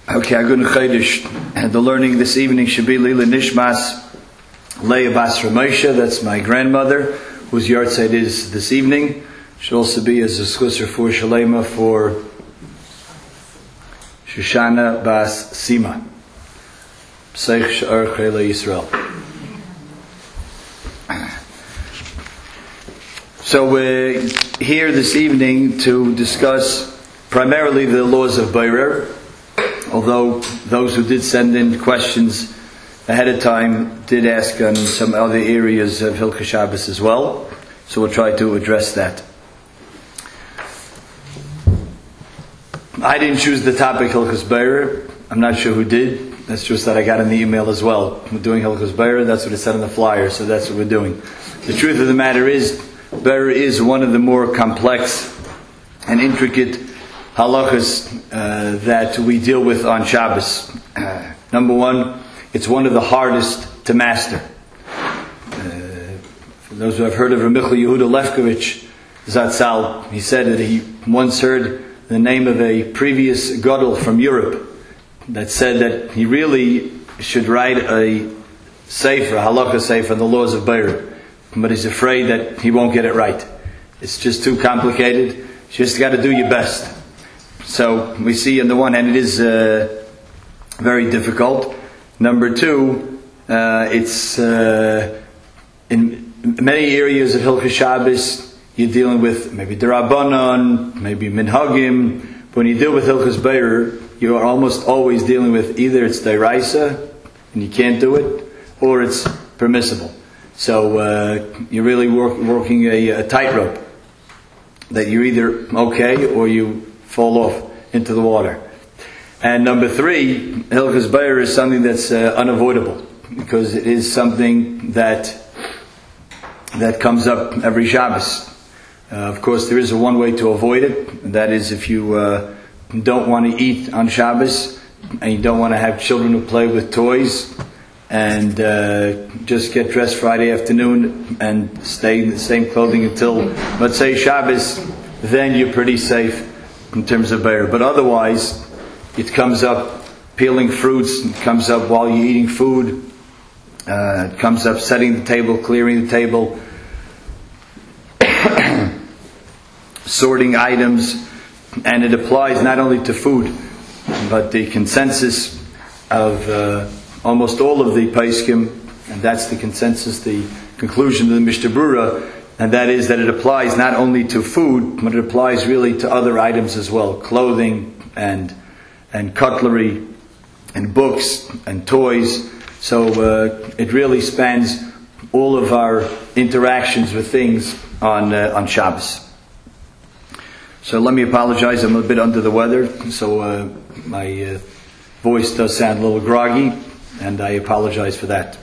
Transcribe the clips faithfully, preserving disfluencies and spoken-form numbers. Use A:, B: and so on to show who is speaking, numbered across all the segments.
A: Okay, Agun Chaydish. And the learning this evening should be Lila Nishmas Leah Bas Ramosha. That's my grandmother, whose yahrzeit is this evening. Should also be as a schusser for Shalema for Shoshana Bas Sima. Pseich Sh'ar Chayla Yisrael. So we're here this evening to discuss primarily the laws of Beirer, although those who did send in questions ahead of time did ask on some other areas of Hilchos Shabbos as well. So we'll try to address that. I didn't choose the topic Hilchos Beirer. I'm not sure who did. That's just that I got in the email as well. We're doing Hilchos Beirer. That's what it said on the flyer. So that's what we're doing. The truth of the matter is, Beirer is one of the more complex and intricate halachas uh, that we deal with on Shabbos. Uh, number one, it's one of the hardest to master. Uh, for those who have heard of Ramichal Yehuda Lefkovich Zatzal, he said that he once heard the name of a previous gadol from Europe that said that he really should write a sefer, a halacha sefer on the laws of Beirer, but he's afraid that he won't get it right. It's just too complicated. You just got to do your best. So we see on the one hand it is uh, very difficult. Number two, uh, it's uh, in many areas of Hilchos Shabbos you're dealing with maybe D'Rabbanan, maybe Minhagim. But when you deal with Hilchos Beirer, you are almost always dealing with either it's D'Oraisa and you can't do it, or it's permissible. So uh, you're really work, working a, a tightrope that you're either okay or you fall off into the water. And number three, Hilchos Beirer is something that's uh, unavoidable, because it is something that that comes up every Shabbos. Uh, of course, there is a one way to avoid it, and that is if you uh, don't want to eat on Shabbos and you don't want to have children who play with toys, and uh, just get dressed Friday afternoon and stay in the same clothing until, let's say, Shabbos, then you're pretty safe in terms of Beirer. But otherwise, it comes up peeling fruits, it comes up while you're eating food, uh, it comes up setting the table, clearing the table, sorting items, and it applies not only to food, but the consensus of uh, almost all of the Paiskim, and that's the consensus, the conclusion of the Mishnah Brura, and that is that it applies not only to food, but it applies really to other items as well, clothing and and cutlery and books and toys. So uh, it really spans all of our interactions with things on uh, on Shabbos. So let me apologize, I'm a bit under the weather, so uh, my uh, voice does sound a little groggy, and I apologize for that.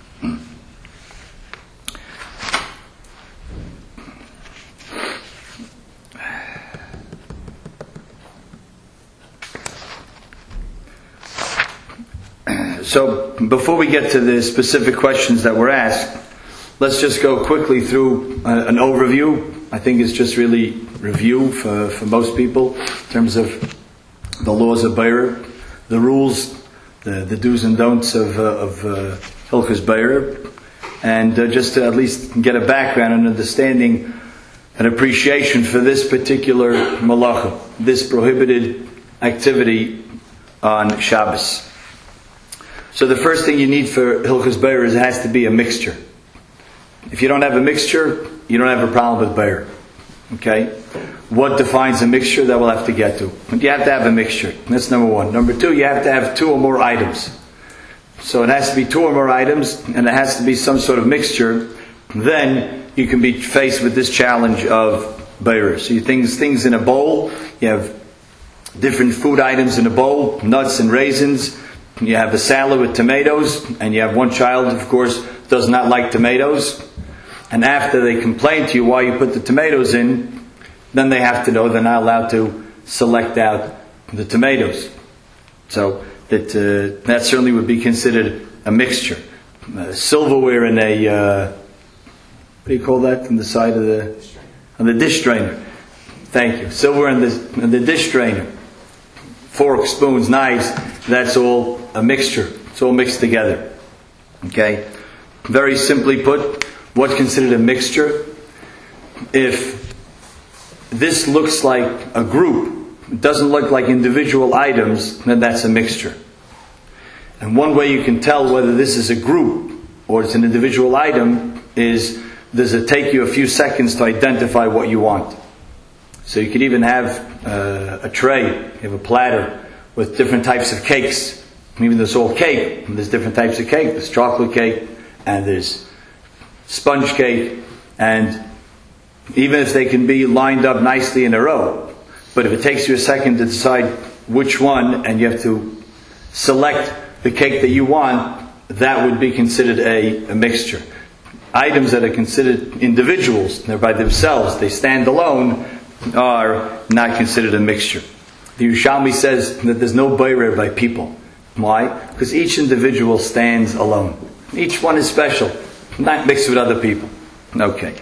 A: So before we get to the specific questions that were asked, let's just go quickly through uh, an overview. I think it's just really review for, for most people in terms of the laws of Beirer, the rules, the, the do's and don'ts of, uh, of uh, Hilchos Beirer, and uh, just to at least get a background and understanding and appreciation for this particular malacha, this prohibited activity on Shabbos. So the first thing you need for Hilchos Beirer is it has to be a mixture. If you don't have a mixture, you don't have a problem with Beirer. Okay? What defines a mixture? That we'll have to get to. But you have to have a mixture. That's number one. Number two, you have to have two or more items. So it has to be two or more items, and it has to be some sort of mixture. Then you can be faced with this challenge of Beirer. So you things things in a bowl. You have different food items in a bowl, nuts and raisins. You have a salad with tomatoes, and you have one child, of course, does not like tomatoes. And after they complain to you why you put the tomatoes in, then they have to know they're not allowed to select out the tomatoes. So that uh, that certainly would be considered a mixture. Uh, silverware in a uh, what do you call that on the side of the on the dish drainer? Thank you. Silverware in the in the dish drainer. forks, spoons, knives, that's all a mixture. It's all mixed together. Okay? Very simply put, what's considered a mixture? If this looks like a group, it doesn't look like individual items, then that's a mixture. And one way you can tell whether this is a group or it's an individual item is, does it take you a few seconds to identify what you want? So you could even have uh, a tray, you have a platter with different types of cakes. Even there's all cake, and there's different types of cake. There's chocolate cake, and there's sponge cake, and even if they can be lined up nicely in a row. But if it takes you a second to decide which one, and you have to select the cake that you want, that would be considered a, a mixture. Items that are considered individuals, they're by themselves, they stand alone, are not considered a mixture. The Yerushalmi says that there's no bayrer by people. Why? Because each individual stands alone. Each one is special, not mixed with other people. Okay.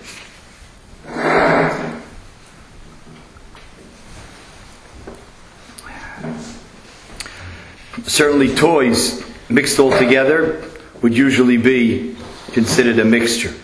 A: Certainly toys mixed all together would usually be considered a mixture.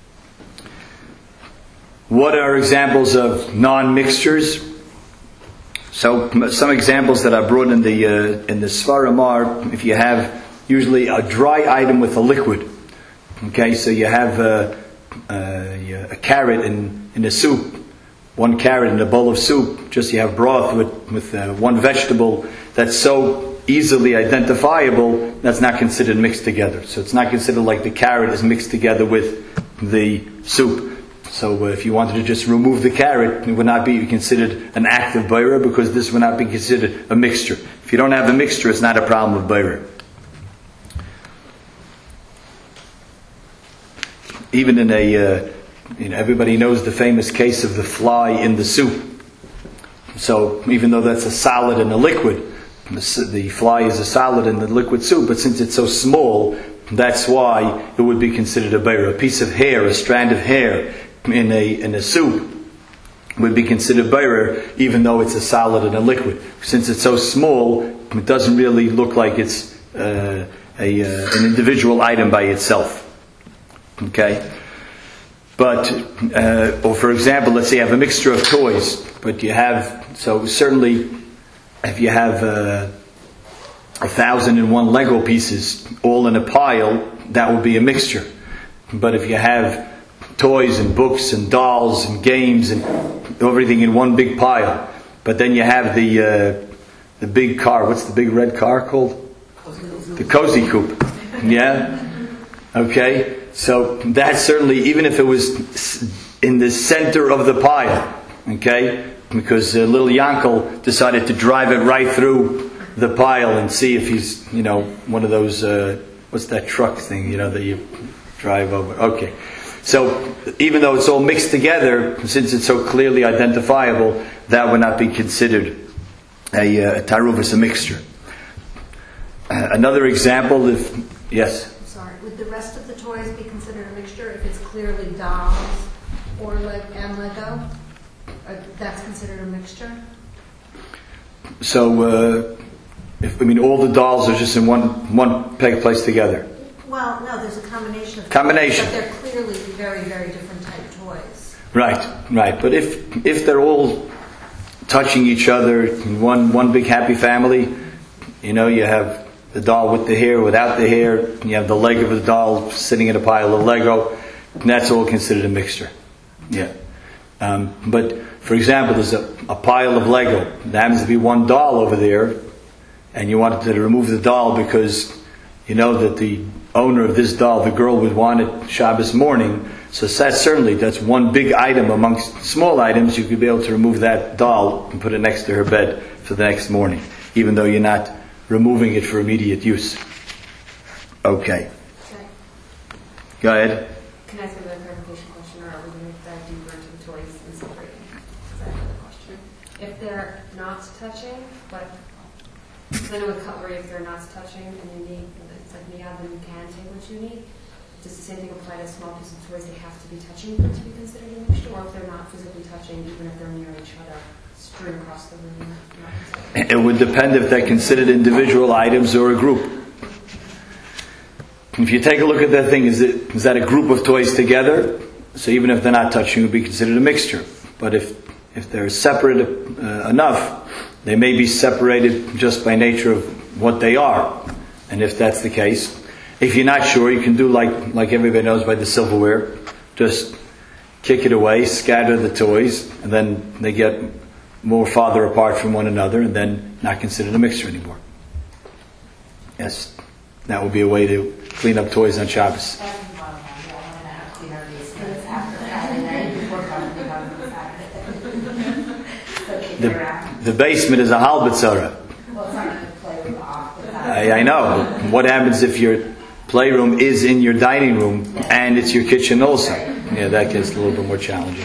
A: What are examples of non-mixtures? So some examples that I brought in the uh, in the Svarim are, if you have usually a dry item with a liquid. Okay, so you have uh, uh, a carrot in, in a soup, one carrot in a bowl of soup, just you have broth with, with uh, one vegetable that's so easily identifiable, that's not considered mixed together. So it's not considered like the carrot is mixed together with the soup. So uh, if you wanted to just remove the carrot, it would not be considered an active bayra, because this would not be considered a mixture. If you don't have a mixture, it's not a problem with bayra. Even in a, uh, you know, everybody knows the famous case of the fly in the soup. So even though that's a solid and a liquid, the, the fly is a solid in the liquid soup, but since it's so small, that's why it would be considered a bayra. A piece of hair, a strand of hair in a in a soup would be considered bayra, even though it's a solid and a liquid. Since it's so small, it doesn't really look like it's uh, a uh, an individual item by itself. Okay, but uh, or for example, let's say you have a mixture of toys, but you have so certainly if you have uh, a thousand and one Lego pieces all in a pile, that would be a mixture. But if you have toys and books and dolls and games and everything in one big pile, but then you have the uh, the big car. What's the big red car called? The cozy coupe. Yeah. Okay. So that certainly, even if it was in the center of the pile, okay, because uh, little Yankel decided to drive it right through the pile and see if he's, you know, one of those, uh, what's that truck thing, you know, that you drive over. Okay. So even though it's all mixed together, since it's so clearly identifiable, that would not be considered a, uh, a taruvus, a mixture. Uh, another example, if, yes?
B: Sorry, would the rest of the toys be considered a mixture if it's clearly dolls or like and Lego? Uh, that's considered a mixture?
A: So, uh, if, I mean, all the dolls are just in one one peg placed together.
B: Well, no, there's a combination of
A: combination.
B: toys, but they're clearly very, very different type toys.
A: Right, right. But if if they're all touching each other in one one big happy family, you know, you have the doll with the hair, without the hair, you have the leg of the doll sitting in a pile of Lego, and that's all considered a mixture. Yeah. Um, but for example, there's a, a pile of Lego. There happens to be one doll over there, and you wanted to remove the doll because you know that the owner of this doll, the girl, would want it Shabbos morning. So that's certainly, that's one big item amongst small items. You could be able to remove that doll and put it next to her bed for the next morning, even though you're not removing it for immediate use. Okay.
C: Okay.
A: Go ahead.
C: Can I ask a clarification question, or are we going to dive deeper into the toys and separating? Because I have another question. If they're not touching, but because I know with cutlery, if they're not touching and you need, it's like miyad, then you can take what you need. Does the same thing apply to small pieces of toys? They have to be touching for it to be considered a mixture, or if they're not physically touching, even if they're near each other, strewn across the room.
A: It would depend if they're considered individual items or a group. If you take a look at that thing, is, it, is that a group of toys together? So even if they're not touching, it would be considered a mixture. But if, if they're separate uh, enough, they may be separated just by nature of what they are. And if that's the case, if you're not sure, you can do like, like everybody knows by the silverware. Just kick it away, scatter the toys, and then they get more farther apart from one another, and then not considered a mixture anymore. Yes, that would be a way to clean up toys on Shabbos. The, the basement is a halbetzara. I, I know. What happens if your playroom is in your dining room and it's your kitchen also? Yeah, that gets a little bit more challenging.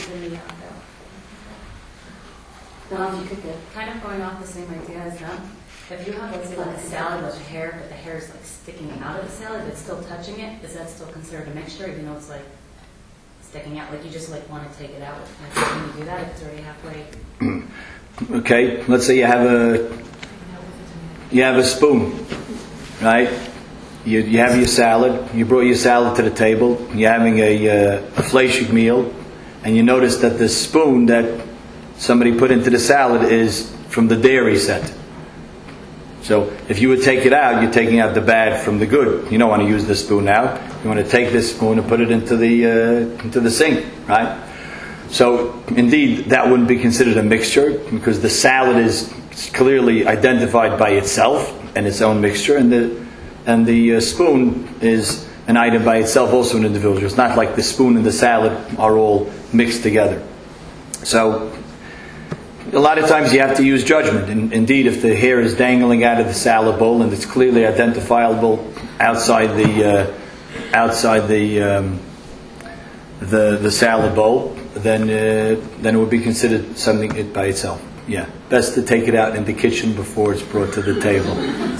D: Well, if you could get, kind of going off the same idea as them, if you have, let's say, like a salad with hair, but the hair is like sticking out of the salad, but still touching it, is that still considered a mixture, even though it's like sticking out? Like you just like want to take it out. Can you do that if it's already halfway?
A: Okay, let's say you have a you have a spoon, right? You you have your salad. You brought your salad to the table. You're having a uh, a fleishig meal, and you notice that the spoon that somebody put into the salad is from the dairy set. So if you would take it out, you're taking out the bad from the good. You don't want to use the spoon now. You want to take this spoon and put it into the uh, into the sink, right? So indeed, that wouldn't be considered a mixture because the salad is clearly identified by itself and its own mixture, and the and the uh, spoon is an item by itself, also an individual. It's not like the spoon and the salad are all mixed together. So a lot of times you have to use judgment. And indeed, if the hair is dangling out of the salad bowl and it's clearly identifiable outside the uh, outside the um, the the salad bowl, then uh, then it would be considered something it by itself. Yeah, best to take it out in the kitchen before it's brought to the table.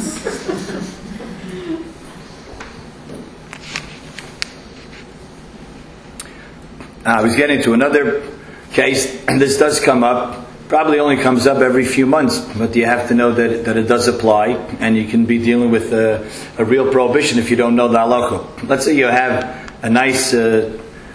A: I was getting to another case, and this does come up. Probably only comes up every few months, but you have to know that it, that it does apply, and you can be dealing with a, a real prohibition if you don't know the halakha. Let's say you have a nice uh,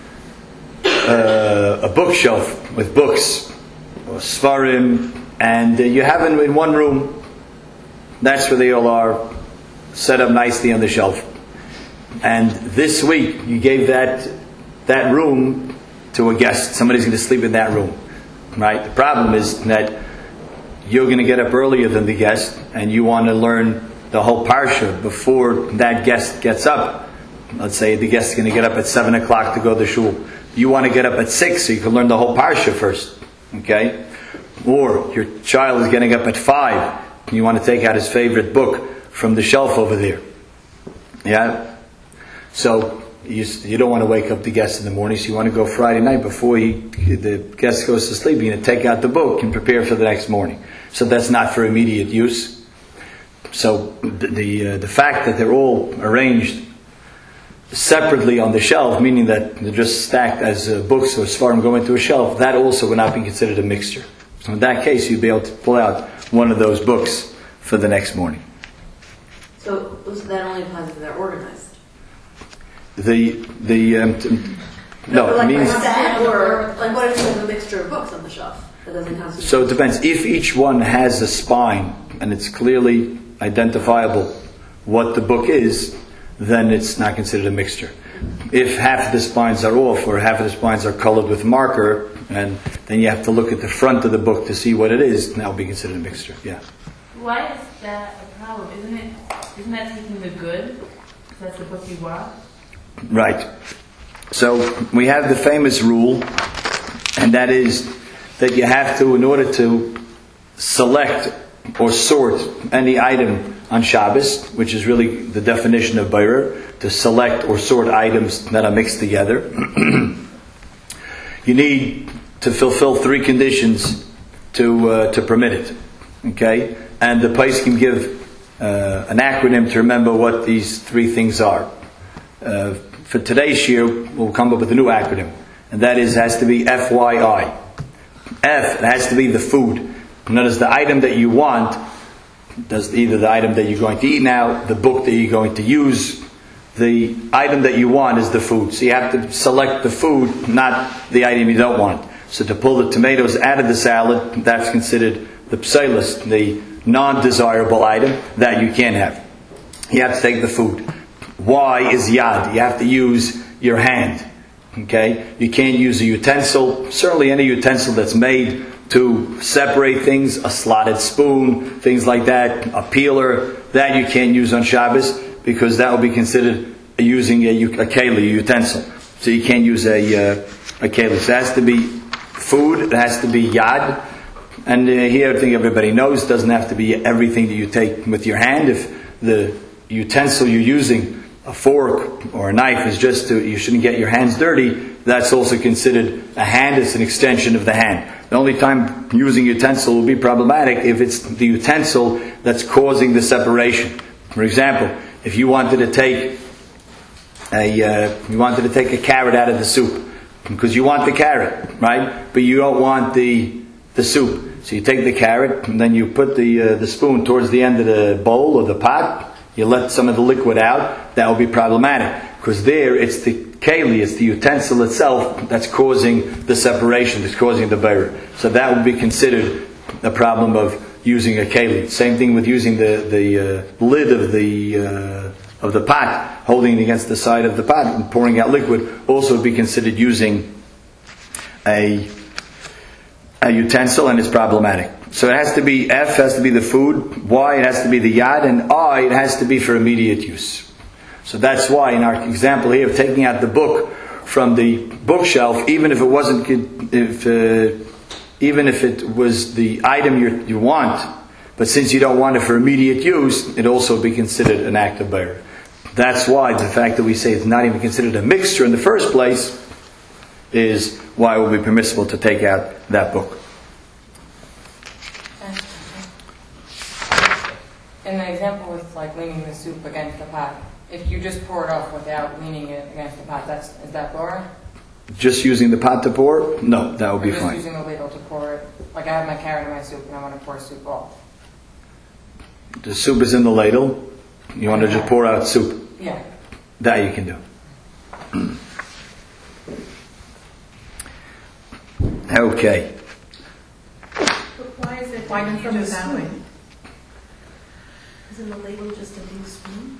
A: uh, a bookshelf with books or svarim, and uh, you have them in one room. That's where they all are, set up nicely on the shelf. And this week you gave that that room to a guest. Somebody's going to sleep in that room. Right? The problem is that you're going to get up earlier than the guest, and you want to learn the whole parsha before that guest gets up. Let's say the guest is going to get up at seven o'clock to go to shul. You want to get up at six so you can learn the whole parsha first. Okay? Or your child is getting up at five, and you want to take out his favorite book from the shelf over there. Yeah? So You, you don't want to wake up the guest in the morning, so you want to go Friday night before he, the guest goes to sleep. You're going to take out the book and prepare for the next morning. So that's not for immediate use. So the the, uh, the fact that they're all arranged separately on the shelf, meaning that they're just stacked as uh, books or svarim going to a shelf, that also would not be considered a mixture. So in that case, you'd be able to pull out one of those books for the next morning.
D: So that only applies if they're organized.
A: The the um, t- no,
D: no like
A: means
D: set or like what if there's a mixture of books on the shelf that doesn't have.
A: So it depends. If each one has a spine and it's clearly identifiable what the book is, then it's not considered a mixture. If half of the spines are off or half of the spines are colored with marker, and then you have to look at the front of the book to see what it is, and that will be considered a mixture. Yeah.
E: Why is that a problem? Isn't it? Isn't that taking the good? That's the book you want.
A: Right. So we have the famous rule, and that is that you have to, in order to select or sort any item on Shabbos, which is really the definition of Beirer, to select or sort items that are mixed together, you need to fulfill three conditions to uh, to permit it. Okay, and the place can give uh, an acronym to remember what these three things are. Uh, for today's year, we'll come up with a new acronym, and that is has to be F Y I. F, it has to be the food. Notice the item that you want, does either the item that you're going to eat now, the book that you're going to use. The item that you want is the food. So you have to select the food, not the item you don't want. So to pull the tomatoes out of the salad, that's considered the psalus, the non-desirable item that you can't have. You have to take the food. Y is yad. You have to use your hand. Okay? You can't use a utensil, certainly any utensil that's made to separate things, a slotted spoon, things like that, a peeler, that you can't use on Shabbos because that will be considered using a, a keli, a utensil. So you can't use a, uh, a keli. So it has to be food, it has to be yad. And uh, here I think everybody knows it doesn't have to be everything that you take with your hand. If the utensil you're using, a fork or a knife, is just to, you shouldn't get your hands dirty, that's also considered a hand. It's an extension of the hand. The only time using utensil will be problematic if it's the utensil that's causing the separation. For example, if you wanted to take a uh, you wanted to take a carrot out of the soup because you want the carrot, right? But you don't want the the soup. So you take the carrot and then you put the uh, the spoon towards the end of the bowl or the pot. You let some of the liquid out. That will be problematic because there it's the keli, it's the utensil itself that's causing the separation, that's causing the beira. So that would be considered a problem of using a keli. Same thing with using the the uh, lid of the uh, of the pot, holding it against the side of the pot and pouring out liquid. Also would be considered using a a utensil, and it's problematic. So it has to be F has to be the food, Y it has to be the yad, and I it has to be for immediate use. So that's why in our example here of taking out the book from the bookshelf, even if it wasn't, if uh, even if it was the item you you want, but since you don't want it for immediate use, it also be considered an act of beira. That's why the fact that we say it's not even considered a mixture in the first place is why it will be permissible to take out that book.
F: In the example with like leaning the soup against the pot, if you just pour it off without leaning it against the pot, that's is that Laura?
A: Just using the pot to pour? No, that would be
F: just
A: fine.
F: Using the ladle to pour it. Like I have my carrot in my soup and I want to pour soup off.
A: The soup is in the ladle. You want to just pour out soup.
F: Yeah.
A: That you can do. Okay.
B: But why is it
G: Why don't
B: from
G: you
B: the
G: just
B: spoon? Isn't the label just a big spoon?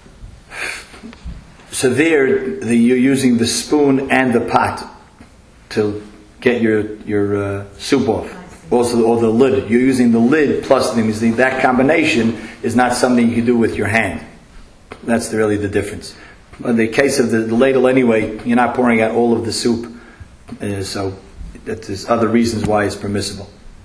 A: So there, the, you're using the spoon and the pot to get your your uh, soup off. Also, or the lid. You're using the lid plus the things. That combination is not something you can do with your hand. That's the, really the difference. In the case of the, the ladle, anyway, you're not pouring out all of the soup. Uh, so that there's other reasons why it's permissible.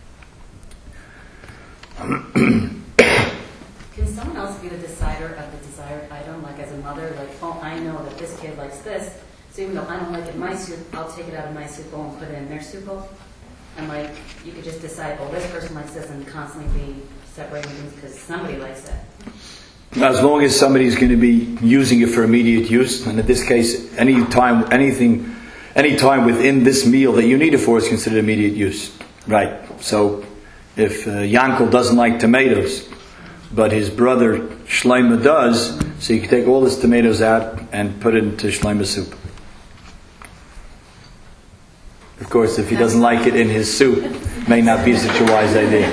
D: Can someone else be the decider of the desired item? Like as a mother, like, oh, I know that this kid likes this, so even though I don't like it in my soup, I'll take it out of my soup bowl and put it in their soup bowl. And like, you could just decide, oh, this person likes this, and constantly be separating things because somebody likes it.
A: As long as somebody's going to be using it for immediate use, and in this case, any time, anything, any time within this meal that you need it for is considered immediate use, right? So, if uh, Yankel doesn't like tomatoes, but his brother Shlomo does, so you can take all his tomatoes out and put it into Shlomo's soup. Of course, if he doesn't like it in his soup, it may not be such a wise idea.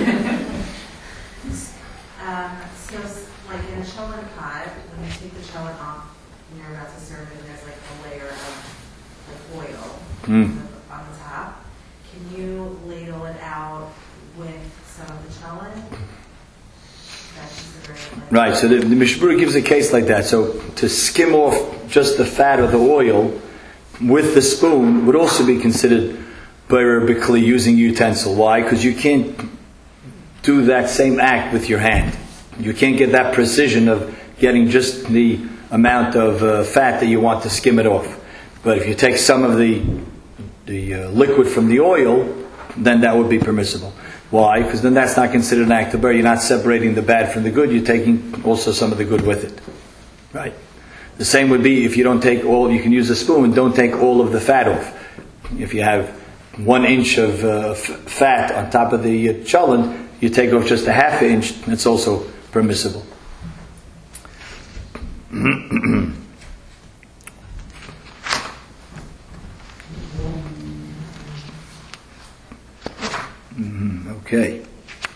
G: Um, so, like in a cholent pot, when you take the cholent off and you're about to serve it, and there's like a layer of like oil
A: Mm.
G: on the top, can you ladle it out with some of the cholent? That's considered like
A: Right, so the, the Mishnah Berurah gives a case like that. So to skim off just the fat of the oil with the spoon would also be considered beira b'kli, using utensil. Why? Because you can't do that same act with your hand. You can't get that precision of getting just the amount of uh, fat that you want to skim it off. But if you take some of the the uh, liquid from the oil, then that would be permissible. Why? Because then that's not considered an act of beira. You're not separating the bad from the good. You're taking also some of the good with it. Right? The same would be if you don't take all, you can use a spoon, don't take all of the fat off. If you have one inch of uh, f- fat on top of the uh, cholent, you take off just a half inch, it's also permissible. Okay.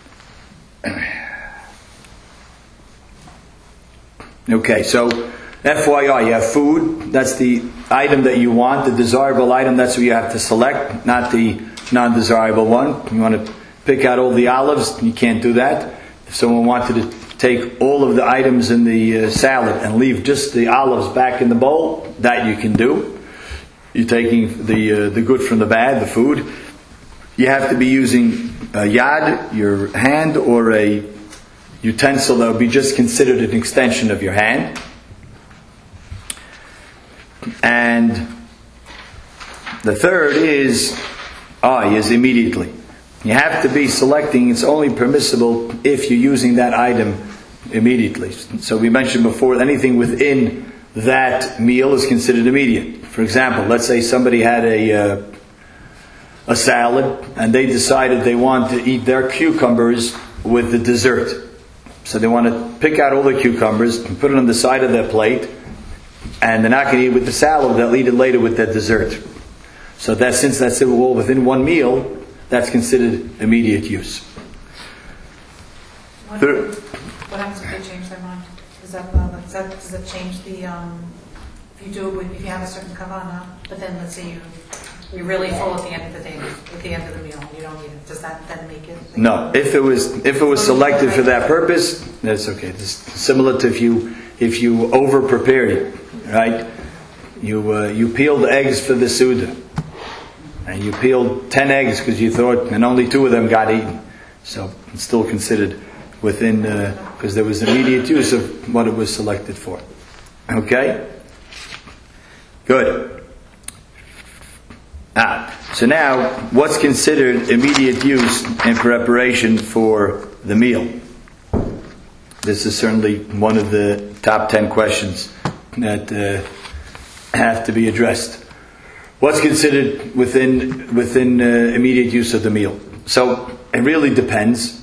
A: Okay, so F Y I, you have food, that's the item that you want, the desirable item, that's what you have to select, not the non-desirable one. You want to pick out all the olives, you can't do that. If someone wanted to take all of the items in the uh, salad and leave just the olives back in the bowl, that you can do. You're taking the uh, the good from the bad, the food. You have to be using a yad, your hand, or a utensil that would be just considered an extension of your hand. And the third is I, is immediately. You have to be selecting, it's only permissible if you're using that item immediately. So we mentioned before, anything within that meal is considered immediate. For example, let's say somebody had a uh, a salad and they decided they want to eat their cucumbers with the dessert. So they want to pick out all the cucumbers and put it on the side of their plate, and they're not going to eat it with the salad, they'll eat it later with their dessert. So that since that's all within one meal, that's considered immediate use.
H: What,
A: Third,
H: what happens if they change their mind? Does that, uh, does that does it change the um, if you do it with, if you have a certain kavana, but then let's say you you're really full at the end of the day, at the end of the meal, you don't eat it. Does that then make it? Like,
A: no, if it was if it was selected for that purpose, that's okay. It's similar to if you if you over prepared it, right? You uh, you peeled eggs for the Suda, and you peeled ten eggs because you thought, and only two of them got eaten. So it's still considered within, because uh, there was immediate use of what it was selected for. Okay? Good. Ah, so now, what's considered immediate use in preparation for the meal? This is certainly one of the top ten questions that uh, have to be addressed. What's considered within within uh, immediate use of the meal? So it really depends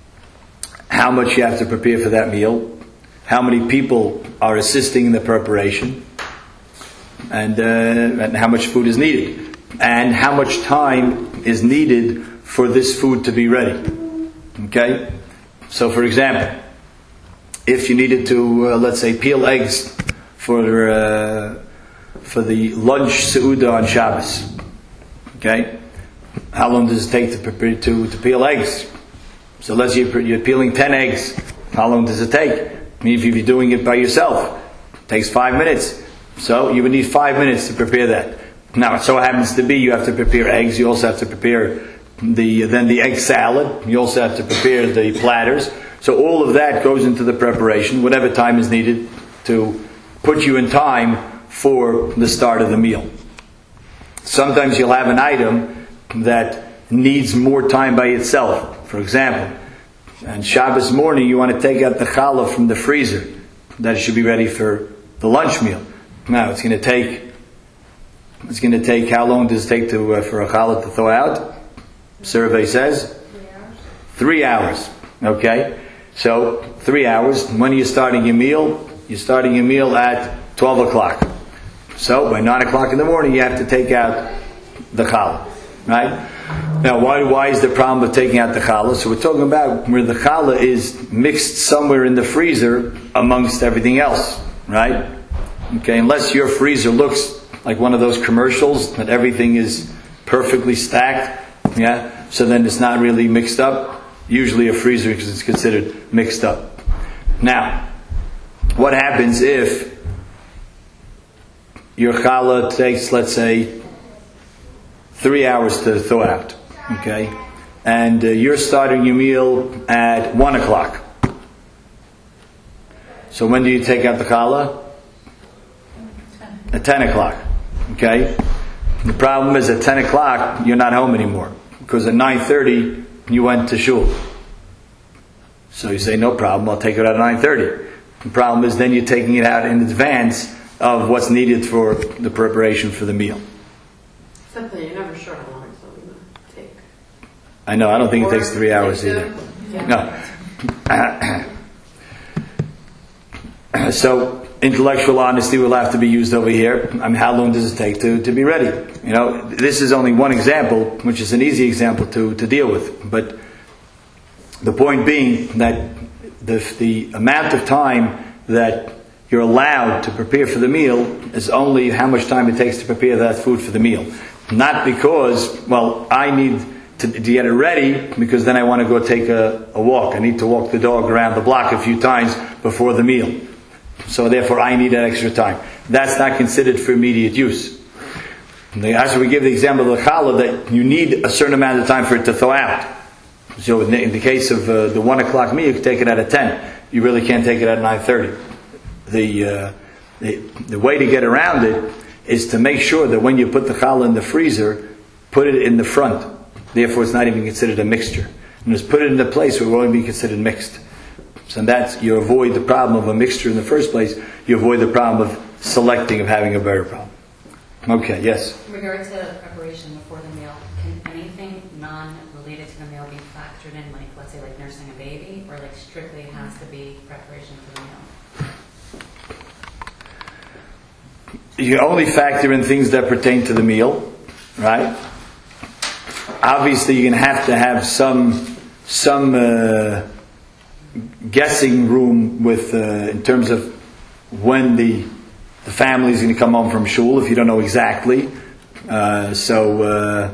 A: how much you have to prepare for that meal, how many people are assisting in the preparation, and, uh, and how much food is needed, and how much time is needed for this food to be ready. Okay? So for example, if you needed to, uh, let's say, peel eggs for uh, for the lunch seudah on Shabbos, okay? How long does it take to prepare to, to peel eggs? So let's say you're, you're peeling ten eggs. How long does it take? I mean, if you're doing it by yourself, it takes five minutes. So you would need five minutes to prepare that. Now, it so happens to be you have to prepare eggs. You also have to prepare the then the egg salad. You also have to prepare the platters. So all of that goes into the preparation, whatever time is needed to put you in time for the start of the meal. Sometimes you'll have an item that needs more time by itself. For example, on Shabbos morning you want to take out the challah from the freezer. That it should be ready for the lunch meal. Now it's going to take, it's going to take, how long does it take to uh, for a challah to thaw out? Survey says? Three hours. Okay? So, three hours. When are you starting your meal? You're starting your meal at twelve o'clock. So, by nine o'clock in the morning, you have to take out the challah. Right? Now, why, why is the problem with taking out the challah? So, we're talking about where the challah is mixed somewhere in the freezer amongst everything else. Right? Okay, unless your freezer looks like one of those commercials that everything is perfectly stacked. Yeah? So then it's not really mixed up. Usually a freezer is considered mixed up. Now, what happens if your challah takes, let's say, three hours to thaw out, okay? And uh, you're starting your meal at one o'clock. So when do you take out the challah? At ten o'clock, okay? The problem is at ten o'clock, you're not home anymore. Because at nine thirty, you went to shul. So you say, no problem, I'll take it out at nine thirty. The problem is then you're taking it out in advance of what's needed for the preparation for the meal.
I: Except that you're never sure how long it's going to
A: I know, I don't think it takes three hours either. No. So, intellectual honesty will have to be used over here. I mean, how long does it take to, to be ready? You know, this is only one example, which is an easy example to, to deal with. But the point being that the, the amount of time that you're allowed to prepare for the meal is only how much time it takes to prepare that food for the meal. Not because, well, I need to, to get it ready because then I want to go take a, a walk. I need to walk the dog around the block a few times before the meal. So therefore I need that extra time. That's not considered for immediate use. As we give the example of the challah, that you need a certain amount of time for it to thaw out. So in the, in the case of uh, the one o'clock meal, you can take it at ten. You really can't take it at nine thirty. The, uh, the the way to get around it is to make sure that when you put the challah in the freezer, put it in the front. Therefore, it's not even considered a mixture. And just put it in a place where it won't be considered mixed. So that's, you avoid the problem of a mixture in the first place. You avoid the problem of selecting, of having a better problem. Okay, yes?
D: In regard to preparation before the meal, can anything non-related to the meal be factored in, like, let's say, like nursing a baby, or like strictly it has to be preparation for the meal?
A: You only factor in things that pertain to the meal, right? Obviously, you're going to have to have some some uh, guessing room with uh, in terms of when the the family is going to come home from shul. If you don't know exactly, uh, so uh,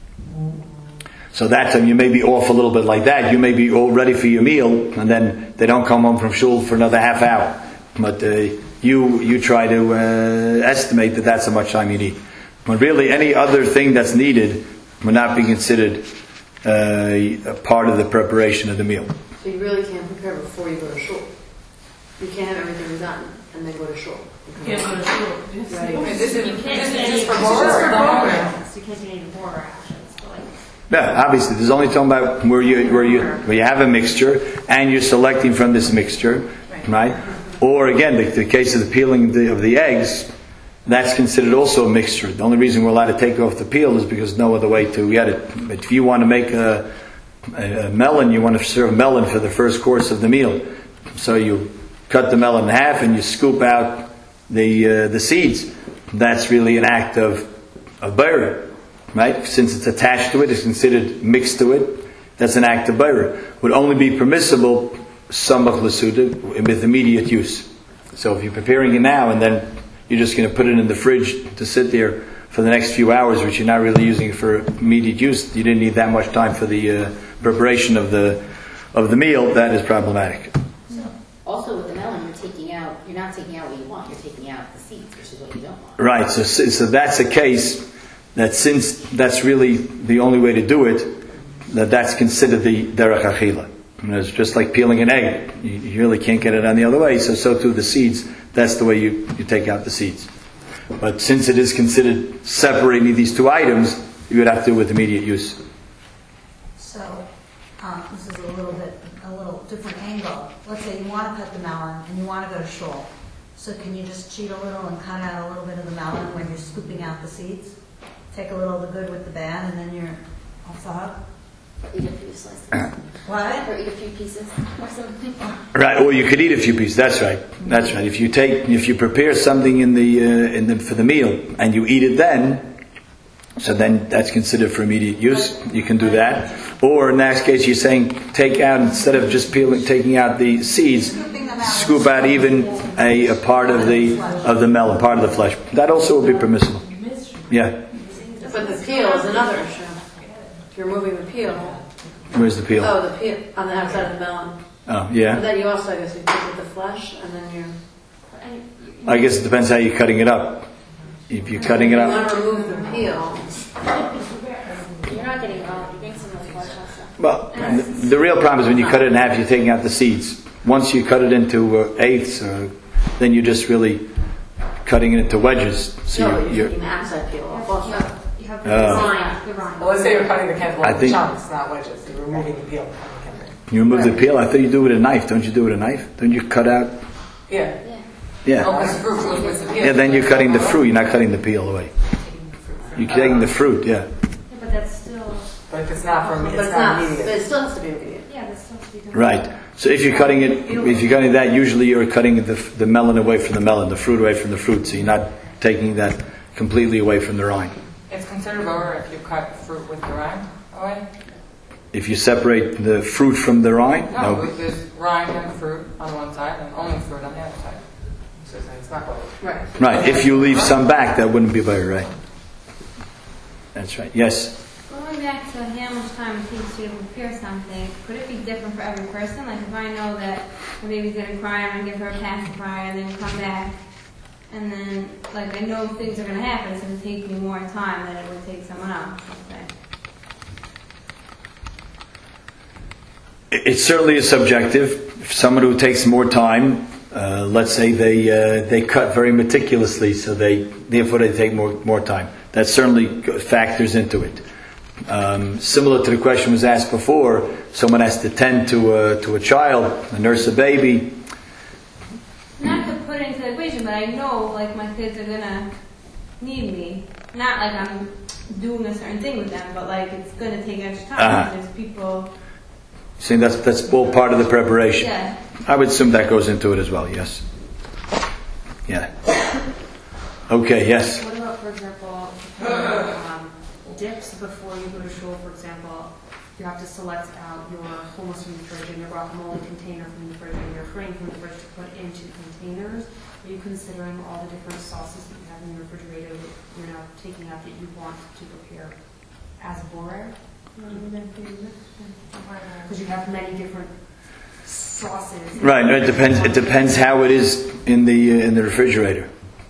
A: so that time you may be off a little bit like that. You may be all ready for your meal, and then they don't come home from shul for another half hour. But uh, you you try to uh, estimate that that's how much time you need. But really, any other thing that's needed would not be considered uh, a part of the preparation of the meal.
I: So you really can't prepare before you go to shul. You can't have everything done and then go to shul.
E: You can't go to shul.
I: Right. This is,
C: You can't
I: this
C: do
I: is
C: any
I: just for
C: for
I: border.
C: programs. You can't do any border actions. But like,
A: Yeah, obviously, there's only talking about where you where you where you have a mixture and you're selecting from this mixture, right? Or again, the, the case of the peeling of the, of the eggs. That's considered also a mixture. The only reason we're allowed to take off the peel is because no other way to get it. But if you want to make a, a, a melon, you want to serve melon for the first course of the meal. So you cut the melon in half and you scoop out the uh, the seeds. That's really an act of of beira, right? Since it's attached to it, it's considered mixed to it. That's an act of beira. Would only be permissible samach l'suda with immediate use. So if you're preparing it now and then you're just going to put it in the fridge to sit there for the next few hours, which you're not really using it for immediate use. You didn't need that much time for the uh, preparation of the of the meal. That is problematic.
J: So also with the melon, you're taking out. You're not taking out what you want. You're taking out the seeds, which is what you don't want.
A: Right. So so that's a case that since that's really the only way to do it, that that's considered the derech achila. It's just like peeling an egg. You, you really can't get it any other way. So so too the seeds. That's the way you, you take out the seeds. But since it is considered separating these two items, you would have to do it with immediate use.
B: So, um, this is a little bit, a little different angle. Let's say you want to cut the melon and you want to go to shul. So can you just cheat a little and cut out a little bit of the melon when you're scooping out the seeds? Take a little of the good with the bad and then you're all set?
J: Or eat a few slices.
B: What?
J: Or eat a few pieces or something.
A: Right, or you could eat a few pieces. That's right. That's right. If you take, if you prepare something in the uh, in the for the meal and you eat it then, so then that's considered for immediate use. You can do that. Or in that case, you're saying take out instead of just peeling, taking out the seeds, scoop out even a, a part of the of the melon, part of the flesh. That also would be permissible. Yeah.
I: But the peel is another issue. If you're removing the peel.
A: Where's the peel?
I: Oh, the peel on the outside of the melon.
A: Oh, yeah.
I: But then you also, I guess, you take with the flesh, and then you.
A: I guess it depends how you're cutting it up. If you're cutting it
I: You
A: up.
I: want to remove the peel.
J: You're not getting raw. You're getting some of the flesh also.
A: Well, the, the real problem is when you cut it in half, you're taking out the seeds. Once you cut it into uh, eighths, uh, then you're just really cutting it into wedges. So
I: No,
A: you're,
I: you're
A: you're
I: taking the outside peel off also.
C: you have
A: Oh.
C: the rind, the rind.
F: Well, let's say you're cutting the
A: I
F: cantaloupe
A: think-
F: chunks, not wedges. You're removing the peel. from the cantaloupe.
A: you remove the peel. I thought you do it with a knife. Don't you do it with a knife? Don't you cut out?
F: Yeah.
A: Yeah.
F: Oh, because the fruit goes with the peel.
A: Yeah. Then you're cutting the fruit. You're not cutting the peel away. You're taking the fruit. Yeah.
C: Yeah, but that's still.
F: But if it's not from,
I: But
F: it's
I: it's
F: not
I: not, but
F: immediate.
I: it still has to be immediate.
C: Yeah, that's supposed to be done.
A: Right. So if you're cutting it, if you're cutting that, usually you're cutting the, the melon away from the melon, the fruit away from the fruit. So you're not taking that completely away from the rind.
F: It's considered lower if you cut fruit with the rind away?
A: If you separate the fruit from the rind,
F: No,
A: no.
F: there's rind and fruit on one side and only fruit on the other side. So it's not lower.
I: Right.
A: Right. If you leave some back, that wouldn't be very right. That's right. Yes.
K: Going back to how much time it takes you to prepare something, could it be different for every person? Like if I know that my baby's gonna cry, I'm gonna give her a pacifier and then come back, and then like I know things are gonna happen, it's gonna take me more time than it would take someone else. Okay.
A: It certainly is subjective. If someone who takes more time, uh, let's say they uh, they cut very meticulously, so they therefore they take more more time. That certainly factors into it. Um, similar to the question was asked before, someone has to tend to a, to a child, nurse a baby.
K: Not to put it into the equation, but I know like my kids are gonna need me. Not like I'm doing a certain thing with them, but like it's gonna take extra time.
A: Uh-huh.
K: There's people.
A: See, that's that's all part of the preparation.
K: Yeah.
A: I would assume that goes into it as well. Yes. Yeah. Okay. Yes.
C: What about, for example, um, dips before you go to shul, for example, you have to select out your hummus from the fridge and your guacamole container from the fridge and your fruit from the fridge to put into containers. Are you considering all the different sauces that you have in your refrigerator that you're now taking out that you want to prepare as a borer? Because you have many different sauces.
A: Right. It depends. It depends how it is in the uh, in the refrigerator.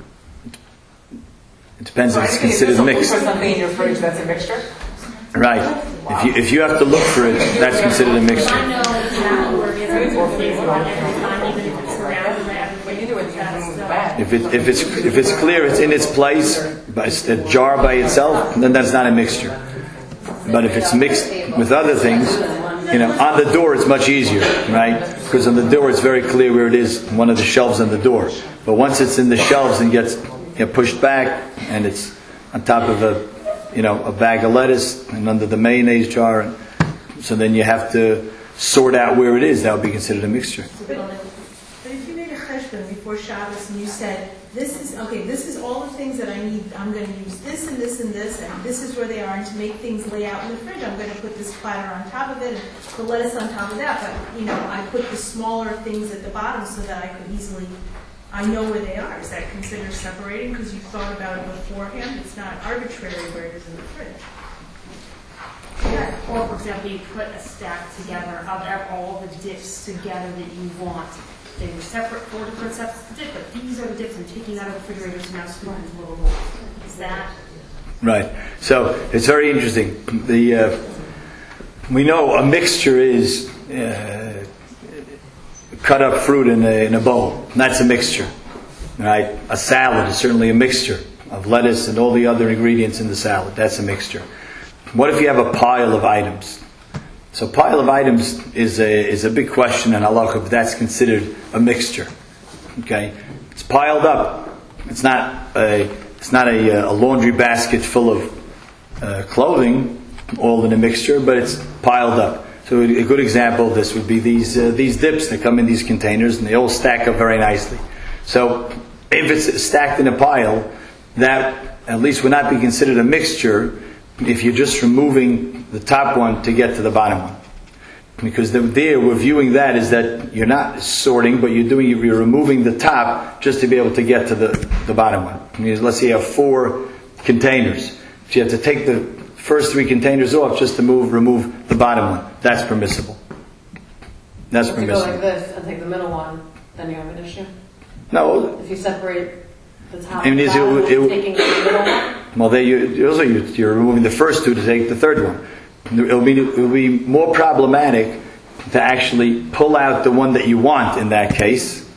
A: It depends if it's considered mixed.
F: Put something in your fridge that's a mixture?
A: Right. If you if you have to look for it, that's considered a mixture.
C: I know exactly where it is. It's every time, even if it's around that.
F: When you do it, you have to move the bag.
A: If it if it's if it's clear, it's in its place, by a jar by itself, then that's not a mixture. But if it's mixed with other things, you know, on the door it's much easier, right? Because on the door it's very clear where it is, one of the shelves on the door. But once it's in the shelves and gets you know, pushed back, and it's on top of a, you know, a bag of lettuce and under the mayonnaise jar, and so then you have to sort out where it is. That would be considered a mixture.
L: But, but if you made a cheshbon before Shabbos and you said, this is, okay, this is all the things that I need, I'm going to use this and this and this, and this is where they are, and to make things lay out in the fridge, I'm going to put this platter on top of it, and the lettuce on top of that, but, you know, I put the smaller things at the bottom so that I could easily, I know where they are. Is that considered separating because you thought about it beforehand? It's not arbitrary where it is in the fridge.
C: Yeah. Or, for example, you put a stack together of all the dips together that you want. They were separate, four different sets of dips, but these are the dips I'm taking out of the refrigerator to now scoop into little bowls. Is that?
A: Right. So it's very interesting. The uh, we know a mixture is uh, cut up fruit in a, in a bowl. That's a mixture, right? A salad is certainly a mixture of lettuce and all the other ingredients in the salad. That's a mixture. What if you have a pile of items? So pile of items is a is a big question in halakha if that's considered a mixture. Okay, it's piled up. It's not a it's not a, a laundry basket full of uh, clothing, all in a mixture, but it's piled up. So a good example of this would be these uh, these dips that come in these containers, and they all stack up very nicely. So if it's stacked in a pile, that at least would not be considered a mixture if you're just removing the top one to get to the bottom one. Because the, there we're viewing that as that you're not sorting, but you're doing you're removing the top just to be able to get to the, the bottom one. I mean, let's say you have four containers. If you have to take the first three containers off just to move remove the bottom one, that's permissible. That's
I: If you go
A: permissible.
I: like this and take the middle one, then you have an issue.
A: No.
I: If you separate the top
A: I mean,
I: and
A: is it-
I: bottom,
A: it-
I: and taking the middle one,
A: Well, they, you, also you, you're removing the first two to take the third one. It'll be it'll be more problematic to actually pull out the one that you want in that case,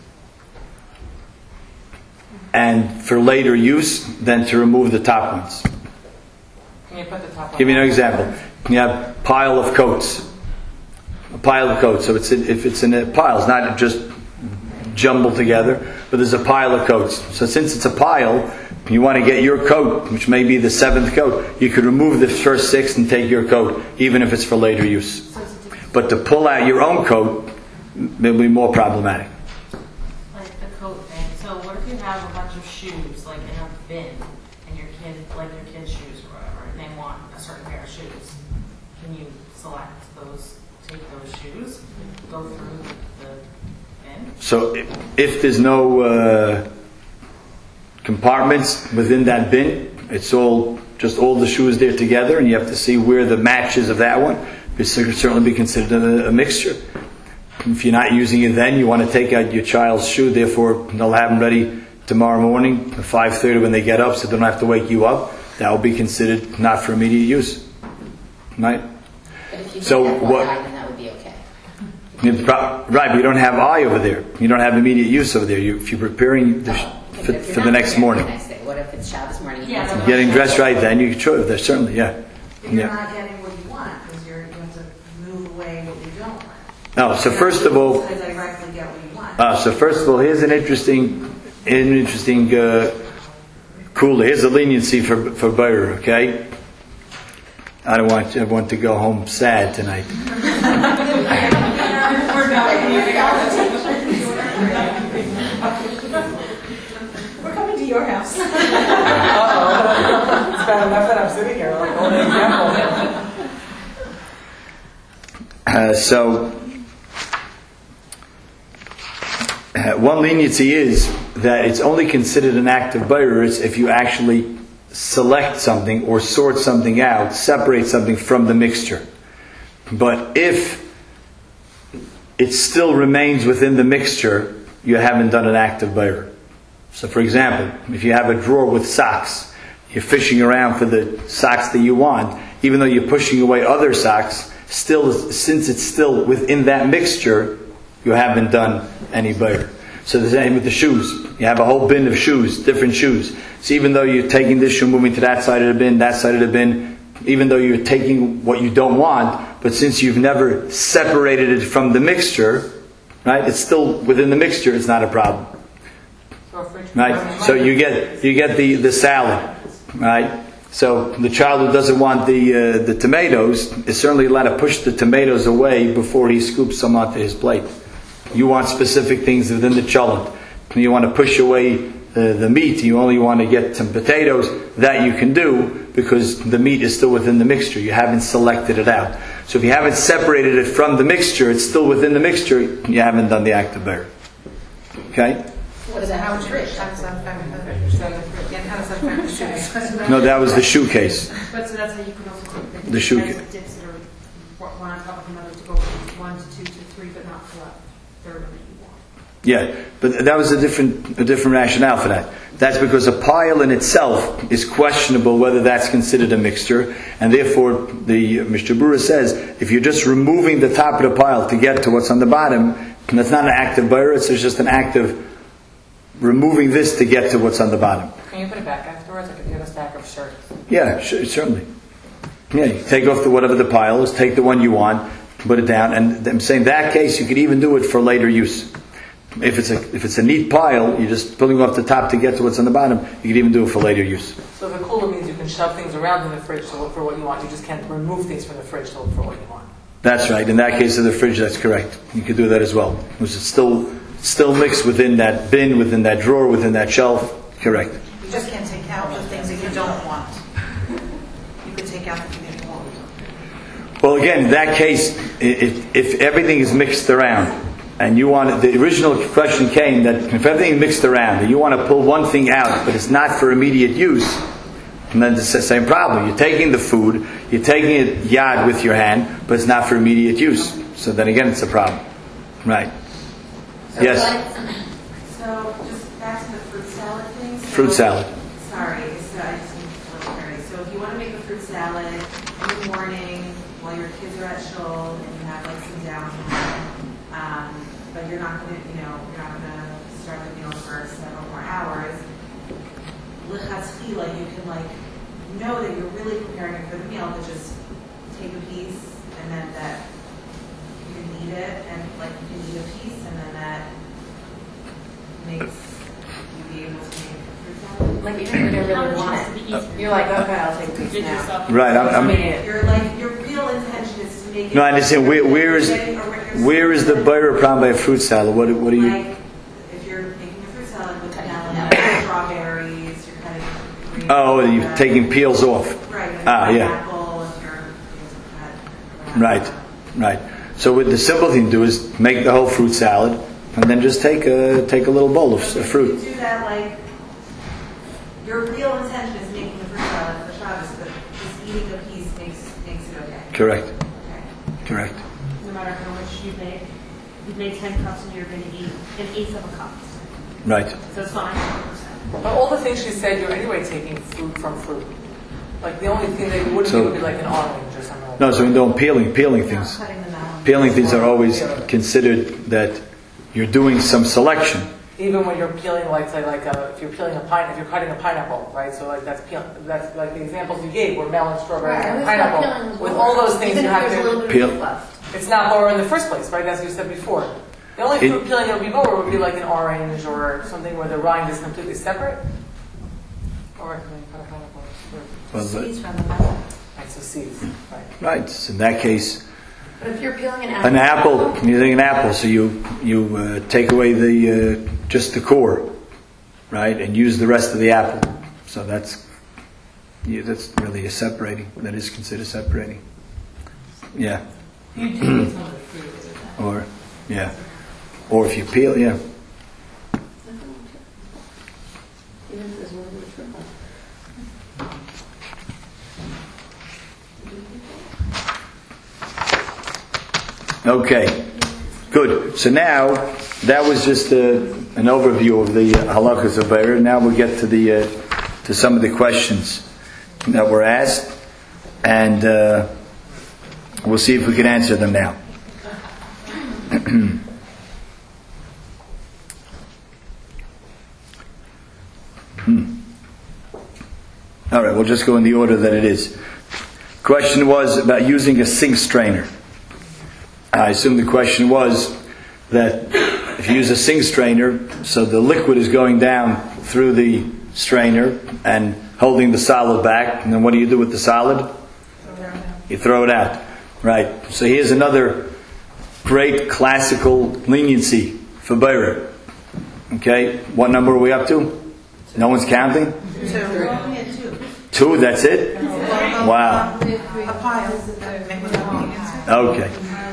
A: and for later use, than to remove the top ones.
F: Can you put the top one?
A: Give me an example. You have a pile of coats, a pile of coats. So it's in, if it's in a pile, it's not just jumbled together. but there's a pile of coats. So since it's a pile, you want to get your coat, which may be the seventh coat, you could remove the first six and take your coat, even if it's for later use. But to pull out your own coat, will be more problematic.
E: Like the coat thing. So what if you have a bunch of shoes, like in a bin, and your kid, like your kid's shoes or whatever, and they want a certain pair of shoes? Can you select those, take those shoes, go through the bin?
A: So if there's no uh, compartments within that bin, it's all just all the shoes there together, and you have to see where the match is of that one. It could certainly be considered a, a mixture. If you're not using it then, you want to take out your child's shoe, therefore they'll have them ready tomorrow morning at five thirty when they get up, so they don't have to wake you up. That will be considered not for immediate use. Right?
J: But if you
A: So
J: don't have
A: what-
J: eye, then that would be okay.
A: You pro- Right, but you don't have eye over there. You don't have immediate use over there. You, if you're preparing the, sh-
J: Okay,
A: for,
J: but if you're
A: for the
J: not
A: next
J: preparing
A: morning.
J: the next day, what if it's Shabbos morning? and
E: Yeah,
J: it's
E: no,
J: not-
A: Getting dressed right then, you sure, there's certainly, yeah.
G: If you're
A: Yeah.
G: not getting what you want, because you're, you have to move away what you don't want.
A: No, so first of all,
G: To directly get what you want.
A: Uh, so first of all, here's an interesting, an interesting, uh, cool. Here's a leniency for for Beir, okay? I don't want I want to go home sad tonight.
L: We're coming to your house.
F: Uh-oh. It's bad enough that I'm sitting here, like, holding an example.
A: Uh, so uh, one leniency is that it's only considered an act of Beir if you actually select something or sort something out, separate something from the mixture. But if it still remains within the mixture, you haven't done an act of Beir. So for example, if you have a drawer with socks, you're fishing around for the socks that you want, even though you're pushing away other socks, still, since it's still within that mixture, you haven't done any Beir. So the same with the shoes. You have a whole bin of shoes, different shoes. So even though you're taking this shoe, moving to that side of the bin, that side of the bin, even though you're taking what you don't want, but since you've never separated it from the mixture, right, it's still within the mixture, it's not a problem. Right? So you get you get the, the salad, right? So the child who doesn't want the uh, the tomatoes is certainly allowed to push the tomatoes away before he scoops them onto his plate. You want specific things within the cholent. You want to push away the, the meat. You only want to get some potatoes. That you can do because the meat is still within the mixture. You haven't selected it out. So if you haven't separated it from the mixture, it's still within the mixture. You haven't done the act of Beir. Okay?
J: What is that? How much rich?
H: How does that affect the, again, how does that affect the shoes?
A: No, that was the shoe case.
C: But so that's how you could also put
A: The shoe
C: guys
A: kit.
C: dips that are one on top of another to go from one to two to three, but not to a third of it you want.
A: Yeah, but that was a different a different rationale for that. That's because a pile in itself is questionable whether that's considered a mixture, and therefore the Mister Brura says if you're just removing the top of the pile to get to what's on the bottom, that's not an act of Beir, it's just an act of removing this to get to what's on the bottom.
F: Can you put it back afterwards? Like if you have a stack of shirts.
A: Yeah, sure, certainly. Yeah, you take off the whatever the pile is, take the one you want, put it down, and I'm saying in that case you could even do it for later use. If it's a if it's a neat pile, you're just pulling off the top to get to what's on the bottom, you could even do it for later use.
F: So the cooler means you can shove things around in the fridge to look for what you want. You just can't remove things from the fridge to look for what you want.
A: That's right. In that case of the fridge, that's correct. You could do that as well. Which is still still mixed within that bin, within that drawer, within that shelf. Correct.
H: You just can't take out the things that you don't want. You could take out the things that you want.
A: Well, again, in that case, if, if everything is mixed around, and you want the original question came that if everything is mixed around, and you want to pull one thing out, but it's not for immediate use, and then it's the same problem. You're taking the food, you're taking it yad with your hand, but it's not for immediate use. So then again, it's a problem. Right.
G: So
A: Yes.
G: So just back to the fruit salad thing. So-
A: Fruit salad.
G: Sorry, so I just need to look very. So if you want to make a fruit salad in the morning while your kids are at shul and you have like some downtime, um, but you're not going to, you know, you're not going to start the meal for several more hours. L'chatzchila, you can like know that you're really preparing it for the meal, but just take a piece and then that you can eat it and like you can eat a piece and then that makes you want it. You're like, okay, I'll take this now.
A: Right. I'm, I'm,
G: You're like, your real intention is to make it.
A: no, I understand. Where, where is where is the Bayer problem by a fruit salad? What what do you?
G: Like, if you're making a fruit salad with melon, strawberries, you're cutting green.
A: Oh, you're taking peels off.
G: Right.
A: Ah, yeah.
G: Apple, if you're, you know,
A: Right, right. So what the simple thing to do is make the whole fruit salad, and then just take a take a little bowl of s- fruit.
G: You do that like, your real intention is making the fruit salad for Shabbos, but just eating a piece makes makes it okay.
A: Correct.
G: Okay.
A: Correct.
C: No matter how much you make, you make ten cups and you're going to eat an eighth of a cup.
A: Right.
C: So it's fine.
F: But all the things she said, you're anyway taking fruit from fruit. Like the only thing that you wouldn't
A: So-
F: do would be like an orange or something like
A: No,
F: that.
A: so we're doing peeling, peeling things.
B: Cutting them out.
A: Peeling things are always considered that you're doing some selection.
F: Even when you're peeling, like say, like a, if you're peeling a pine, if you're cutting a pineapple, right? So like that's peel, that's like the examples you gave were melon, strawberry,
J: Right,
F: and
J: it's not peeling
F: pineapple.
J: as
F: With
J: well.
F: all those things,
J: Even
F: you
J: if
F: have
J: there's a little
F: to.
J: bit
A: Peel.
J: of meat left.
F: It's not lower in the first place, right? As you said before. The only
A: It-
F: fruit peeling that would be lower would be like an orange or something where the rind is completely separate. Or can you cut a pineapple?
A: Well, but-
B: Seeds from the melon.
F: Right, so seeds. Right.
A: right. So in that case,
J: But if you're peeling an apple.
A: an apple. You're doing an apple, so you you uh, take away the uh, just the core, right, and use the rest of the apple. So that's yeah, that's really a separating. That is considered separating. Yeah.
E: You do get some of the fruit with that.
A: Or yeah. Or if you peel, yeah.
J: Even if there's a little bit of fruit left.
A: Okay, good. So now that was just uh, an overview of the halachas of Beir. Now we'll get to the uh, to some of the questions that were asked, and uh, we'll see if we can answer them now. hmm. All right, we'll just go in the order that it is. Question was about using a sink strainer. I assume the question was that if you use a sink strainer, so the liquid is going down through the strainer and holding the solid back, and then what do you do with the solid? You throw it out. Right. So here's another great classical leniency for Beirut. Okay, what number are we up to? No one's counting?
H: Two.
A: Two, that's it? Wow.
H: A pile.
A: Okay.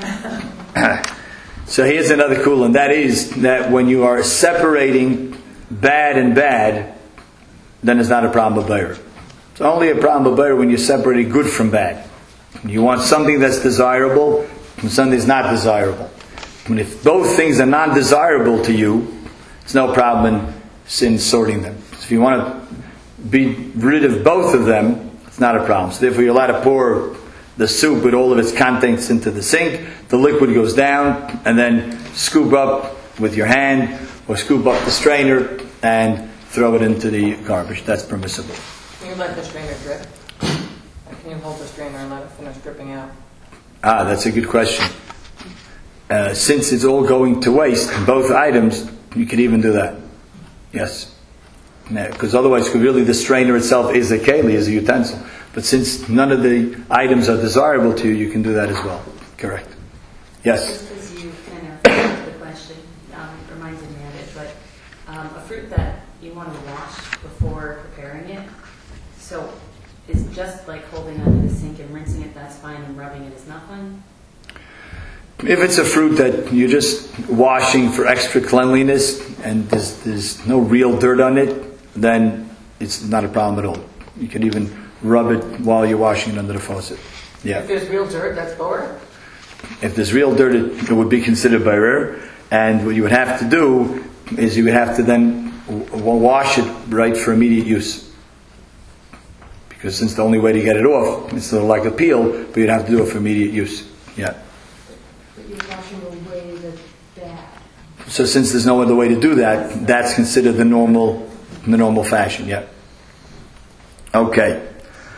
A: So here's another cool one. That is that when you are separating bad and bad, then it's not a problem of Beir. It's only a problem of Beir when you're separating good from bad. You want something that's desirable and something that's not desirable. And if both things are not desirable to you, it's no problem in, in sorting them. So if you want to be rid of both of them, it's not a problem. So therefore you're allowed to pour the soup with all of its contents into the sink, the liquid goes down, and then scoop up with your hand or scoop up the strainer and throw it into the garbage. That's permissible.
F: Can you let the strainer drip? Or can you hold the strainer and let it finish dripping out?
A: Ah, that's a good question. Uh, since it's all going to waste, both items, you could even do that. Yes. Because otherwise, really the strainer itself is a keli, is a utensil. But since none of the items are desirable to you, you can do that as well. Correct. Yes?
D: Just as you kind of answered the question, um, it reminded me of it, but um, a fruit that you want to wash before preparing it, so is just like holding it under the sink and rinsing it, that's fine, and rubbing it is not fine?
A: If it's a fruit that you're just washing for extra cleanliness and there's, there's no real dirt on it, then it's not a problem at all. You can even rub it while you're washing it under the faucet. Yeah.
F: If there's real dirt, that's lower?
A: If there's real dirt, it, it would be considered Beir. And what you would have to do is you would have to then w- wash it right for immediate use. Because since the only way to get it off, it's sort of like a peel, but you'd have to do it for immediate use. Yeah.
C: But you're washing away the bad.
A: So since there's no other way to do that, that's considered the normal, the normal fashion. Yeah. Okay.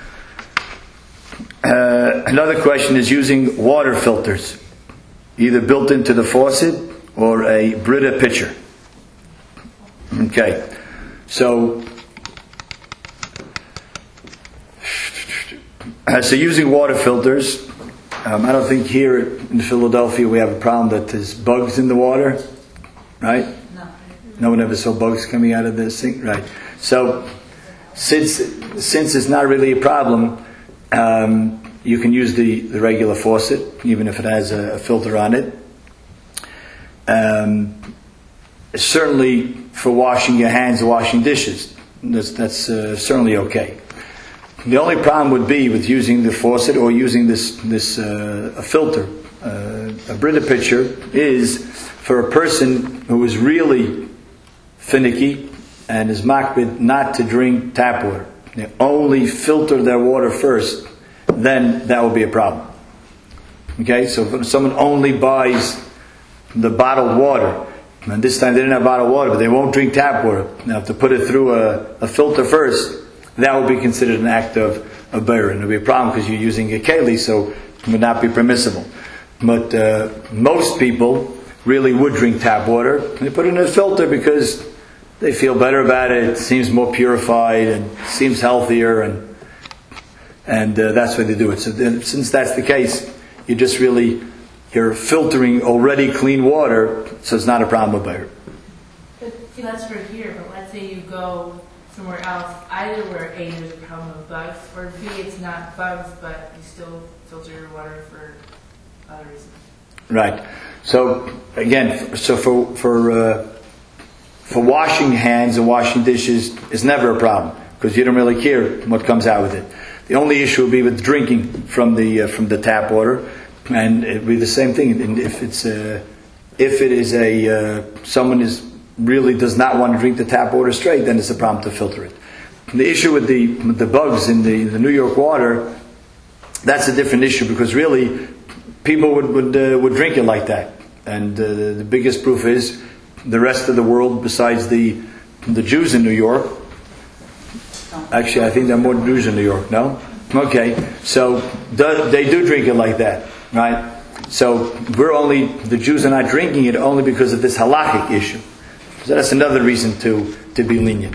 A: Uh, another question is using water filters, either built into the faucet or a Brita pitcher. Okay. So Uh, so using water filters, um, I don't think here in Philadelphia we have a problem that there's bugs in the water, right?
B: No.
A: No one ever saw bugs coming out of the sink, right? So since since it's not really a problem, um, you can use the, the regular faucet, even if it has a, a filter on it. Um, certainly for washing your hands or washing dishes, that's, that's uh, certainly okay. The only problem would be with using the faucet or using this this uh, a filter. Uh, a Brita pitcher is for a person who is really finicky and is makbid not to drink tap water. They only filter their water first, then that will be a problem. Okay, so if someone only buys the bottled water, and this time they didn't have bottled water, but they won't drink tap water. Now, to put it through a, a filter first, that would be considered an act of, of bayr, and it would be a problem because you're using a keli, so it would not be permissible. But uh, most people really would drink tap water. They put it in a filter because they feel better about it. It seems more purified and seems healthier, and and uh, that's why they do it. So then, since that's the case, you just really you're filtering already clean water, so it's not a problem with bayr.
L: But that's for here, but let's say you go somewhere else, either where A, there's a problem with bugs, or B, it's not bugs, but you still filter your water for other reasons.
A: Right. So again, so for for uh, for washing hands and washing dishes is never a problem because you don't really care what comes out with it. The only issue will be with drinking from the uh, from the tap water, and it will be the same thing. And if it's uh, if it is a uh, someone is really does not want to drink the tap water straight, then it's a problem to filter it. The issue with the with the bugs in the, the New York water, that's a different issue because really people would would, uh, would drink it like that, and uh, the biggest proof is the rest of the world besides the the Jews in New York. Actually, I think there are more Jews in New York. No, okay, so do, they do drink it like that, right? So we're only the Jews are not drinking it only because of this halachic issue. So that's another reason to, to be lenient.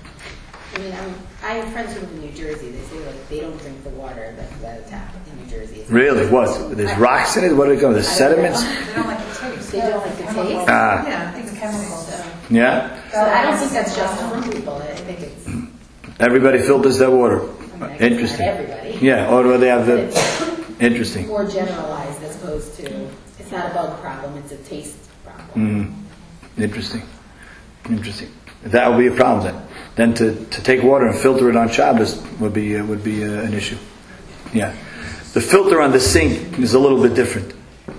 J: I mean, I'm, I have friends who live in New Jersey. They say like they don't drink the water that comes out of the tap in New Jersey. It's
A: Really? What? There's rocks in it? What are they called? The sediments?
H: They don't like the taste.
J: They don't like the taste.
A: Ah.
H: Yeah, I think it's chemicals.
J: So,
A: Yeah?
J: so I don't think that's just from people. I think it's.
A: Everybody filters their water.
J: I mean, I guess
A: Interesting.
J: Not everybody.
A: Yeah, or do they have
J: But
A: the...
J: it's
A: Interesting.
J: more generalized as opposed to it's not a bug problem. It's a taste problem.
A: Mm. Interesting. Interesting. That would be a problem then. Then to, to take water and filter it on Shabbos would be uh, would be uh, an issue. Yeah. The filter on the sink is a little bit different.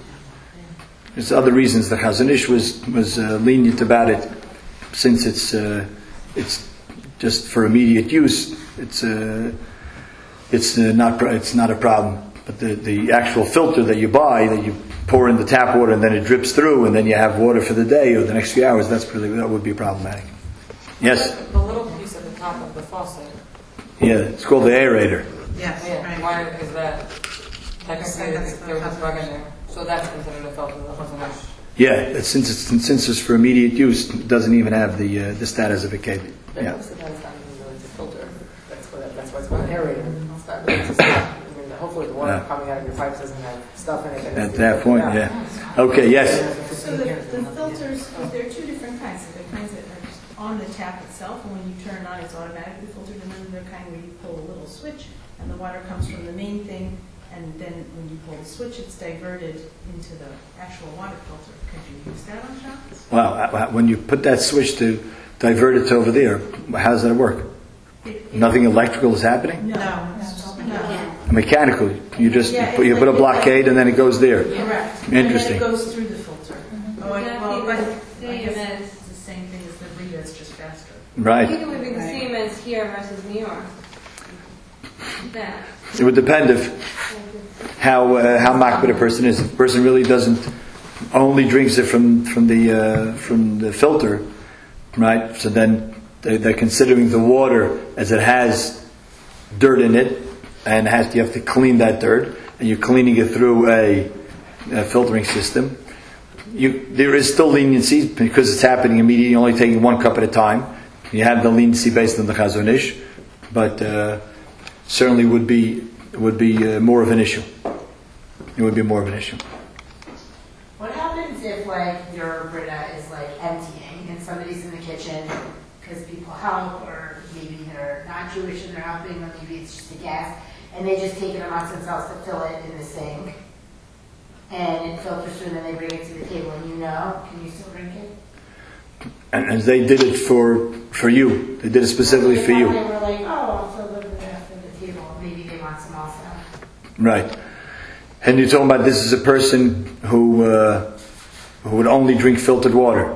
A: There's other reasons. The Chazon Ish was was uh, lenient about it, since it's uh, it's just for immediate use. It's uh, it's uh, not it's not a problem. But the, the actual filter that you buy, that you pour in the tap water and then it drips through, and then you have water for the day or the next few hours, that's really that would be problematic. Yes.
F: The little piece at the top of the faucet.
A: Yeah, it's called the aerator.
H: Yes,
F: Yeah,
H: right.
F: why is that? Technically,
H: that's-
F: there was a plug in there, so that's considered a filter. That wasn't much.
A: Yeah, it's, since it's since it's for immediate use, it doesn't even have the uh, the status of a keli.
I: But
A: Yeah.
I: most of the time it's not even really a filter. That's what, that's why it's called an aerator. It's not really just, I mean, hopefully the water
A: Yeah.
I: coming out of your pipes doesn't have stuff in it. that
A: At
I: needs to
A: that
I: be
A: point,
I: filtered out.
A: yeah. Okay. Yes.
L: So the, the filters, there are two different kinds. There are kinds that are just on the tap itself, and when you turn it on, it's automatically filtered, and then there are kind where you pull a little switch, and the water comes from the main thing, and then when you pull the switch, it's diverted into the actual water filter. Could you use that on Shabbos?
A: Well, uh, when you put that switch to divert it to over there, how does that work?
L: It- it-
A: Nothing electrical is happening?
L: No,
H: No.
L: no.
A: Mechanical. You just
L: Yeah,
A: you put, you
L: it's
A: put a
L: like-
A: blockade and then it goes there.
L: Correct.
A: Interesting.
L: And then it goes through the filter. Oh, it- well, but I
K: Same
L: guess
K: as,
L: it's the same thing as the Brita, it's just faster.
K: I
A: Right.
K: think it would be the same as here versus New York. That.
A: It would depend if how uh, how makbid a person is. If a person really doesn't only drinks it from from the uh, from the filter, right? So then they, they're considering the water as it has dirt in it, and has you have to clean that dirt, and you're cleaning it through a, a filtering system. You, there is still leniency because it's happening immediately. You're only taking one cup at a time. You have the leniency based on the Chazon Ish, but uh, certainly would be it would be uh, more of an issue. It would be more of an issue.
J: What happens if like your Brita is like emptying and somebody's in the kitchen because people help, or maybe they're not Jewish and they're helping, or maybe it's just a gas, and they just take it amongst themselves to fill it in the sink, and it filters through, and then they bring it to the table, and you know, can you still drink it?
A: And, and they did it for for you. They did it specifically for you.
J: They were like, oh, I'll fill it after the table. Maybe they want some also.
A: Right. And you're talking about this is a person who uh, who would only drink filtered water.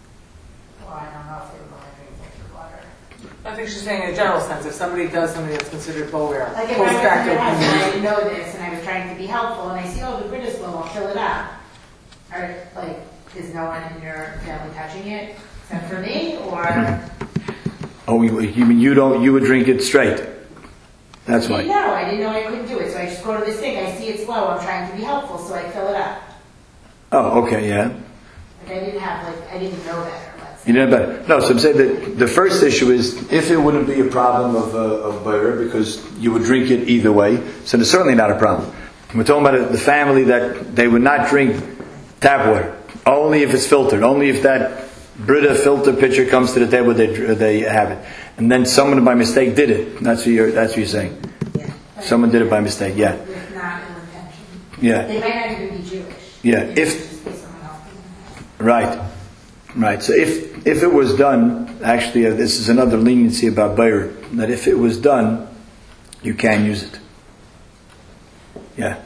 F: I think she's saying in a general sense, if somebody does something that's considered bowware,
J: Like if I went to your house and I didn't know this and I was trying to be helpful and I see, oh, the Brita's low, I'll fill it up. Or like, is no one in your family touching it except for me? Or
A: Oh, you, you mean you don't? You would drink it straight? That's
J: I
A: why.
J: didn't know. I didn't know I couldn't do it. So I just go to this thing. I see it's low. I'm trying to be helpful, so I fill it up.
A: Oh, okay, yeah.
J: Like I didn't have like I didn't know better. Let's say.
A: You know better. No, so I'm saying that the first issue is if it wouldn't be a problem of uh, of bayra because you would drink it either way, so it's certainly not a problem. We're talking about the family that they would not drink tap water, only if it's filtered, only if that Brita filter pitcher comes to the table, they they have it, and then someone by mistake did it. That's what you're that's what you're saying.
J: Yeah.
A: Someone did it by mistake. Yeah.
J: With not ill intention.
A: Yeah.
J: They might not even be Jewish.
A: Yeah.
J: They
A: If
J: might just be someone else.
A: right, right. So if if it was done, actually, uh, this is another leniency about bayra, that if it was done, you can use it. Yeah.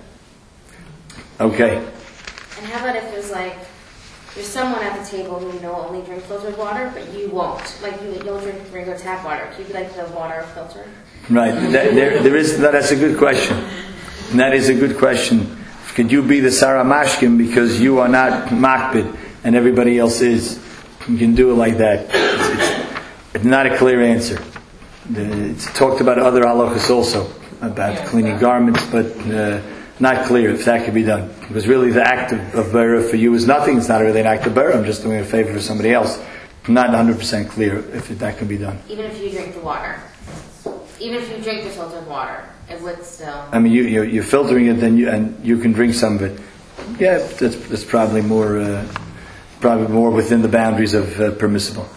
A: Okay.
M: And how about if there's like, there's someone at the table who you know only drink filtered water, but you won't. Like you, you'll drink regular tap water. Can you be like the water filter?
A: Right. That, there, there is. No, that's a good question. And that is a good question. Could you be the Sarah Mashkim because you are not makbid and everybody else is? You can do it like that. It's, it's, it's not a clear answer. It's talked about other halachas also about cleaning garments, but uh, not clear if that could be done. Because really, the act of, of bayra for you is nothing. It's not really an act of bayra. I'm just doing a favor for somebody else. Not one hundred percent clear if that can be done.
M: Even if you drink the water, even if you drink the filtered water, it would still.
A: I mean, you, you're, you're filtering it, then you and you can drink some of it. Yeah, that's, that's probably more, uh, probably more within the boundaries of uh, permissible.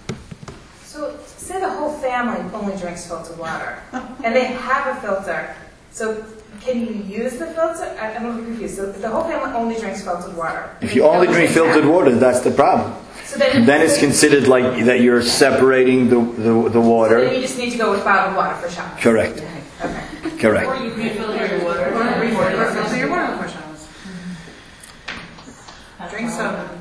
H: So, say the whole family only drinks filtered water, and they have a filter. So, can you use the filter? I, I'm a little confused. So, the whole family only drinks filtered water.
A: If you only drink filtered water, that's the problem.
H: So then,
A: Then it's considered like that you're separating the the, the
H: So then
A: water.
H: you just need to go with bottled water for Shabbos.
A: Correct.
H: Okay.
A: Correct.
E: Or you can filter your water.
H: Or or filter your water for Shabbos. Drink soda.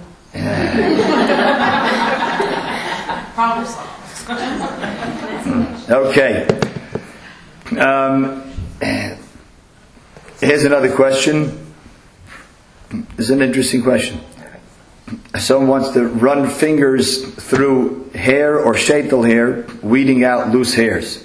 E: Problem solved.
A: Okay. Um, here's another question. This is an interesting question. Someone wants to run fingers through hair or shaitel hair, weeding out loose hairs.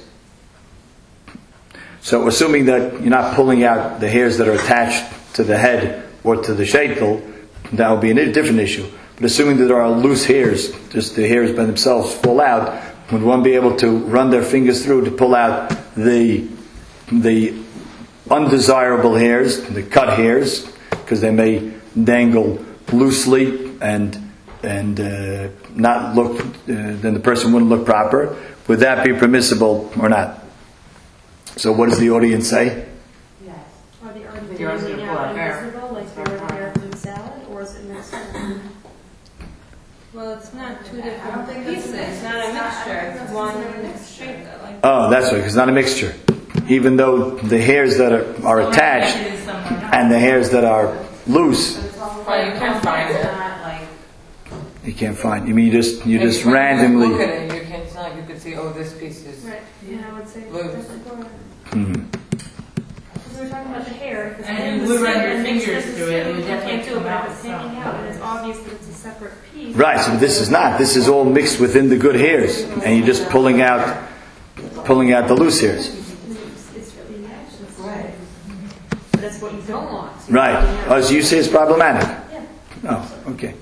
A: So assuming that you're not pulling out the hairs that are attached to the head or to the shaitel, that would be a different issue. But assuming that there are loose hairs, just the hairs by themselves fall out, would one be able to run their fingers through to pull out the the undesirable hairs, the cut hairs, because they may dangle loosely and and uh, not look, uh, then the person wouldn't look proper. Would that be permissible or not? So what does the audience say?
K: Yes. Are the herbs
F: The herbs
K: leaning
F: gonna pull
K: out
F: out hair.
K: invisible, like for a hair food salad, or is it mixed in? Well, it's not two different pieces. It's not a mixture. It's one shape. Like
A: Oh, that's right, 'cause it's not a mixture. Even though the hairs that are, are attached and the hairs that are loose,
F: Well, you can find it.
A: you can't find. You mean you just you
F: And
A: just
F: when you
A: randomly?
F: look at it, you can, it's not like you could see, oh, this piece is
K: right. Yeah, I would say
F: loose.
K: that's important.
A: Mhm.
K: Because we're talking about the hair. If it's
E: And
K: in
E: you
K: the
E: would run
K: skin
E: your
K: and mixed
E: fingers
K: with the
E: through it, it
K: skin,
E: would
K: you
E: definitely
K: can't do it,
E: come
K: but
E: out
K: if it's hanging
E: some.
K: out and it's obvious that it's a separate piece.
A: Right. So this is not. This is all mixed within the good hairs, and you're just pulling out pulling out the loose hairs.
K: It's really natural. Right. But that's what you don't want.
A: Right. Oh, so you say it's problematic?
K: Yeah.
A: Oh, okay.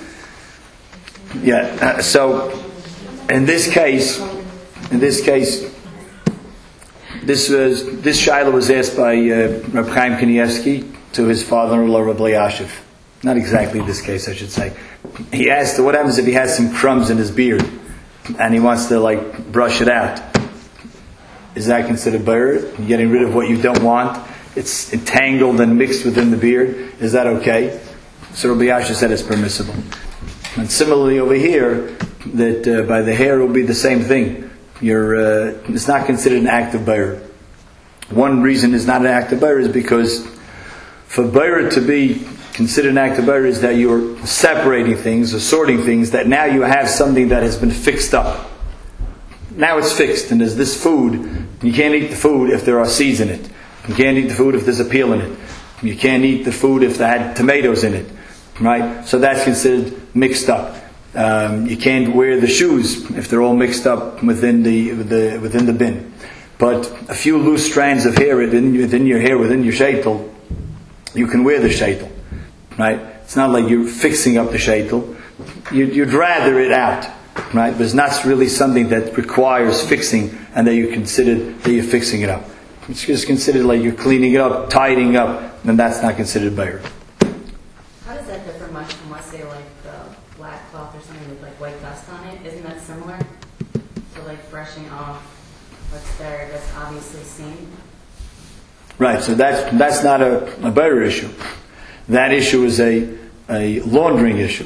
A: Yeah. Uh, so, in this case, in this case, this was this shaila was asked by uh, Reb Chaim Kanievsky to his father-in-law Reb Elyashiv. Not exactly this case, I should say. He asked, what happens if he has some crumbs in his beard and he wants to like brush it out? Is that considered bayr? You're getting rid of what you don't want. It's entangled and mixed within the beard. Is that okay? So Rabbi Yasha said it's permissible. And similarly over here, that uh, by the hair it will be the same thing. You're, uh, it's not considered an act of bayr. One reason it's not an act of bayr is because for bayr to be considered an act of bayr is that you're separating things or sorting things, that now you have something that has been fixed up. Now it's fixed, and there's this food. You can't eat the food if there are seeds in it. You can't eat the food if there's a peel in it. You can't eat the food if they had tomatoes in it. Right? So that's considered mixed up. Um, you can't wear the shoes if they're all mixed up within the, the within the bin. But a few loose strands of hair within, within your hair, within your sheitel, you can wear the sheitel. Right? It's not like you're fixing up the sheitel. You'd, you'd rather it out. Right? But it's not really something that requires fixing and that you consider that you're fixing it up. It's just considered like you're cleaning it up, tidying up, and that's not considered bayr.
D: How does that differ much from, let's say, like the black cloth or something with like white dust on it? Isn't that similar to like brushing off what's there that's obviously seen?
A: Right. So that's that's not a, a bayr issue. That issue is a a laundering issue.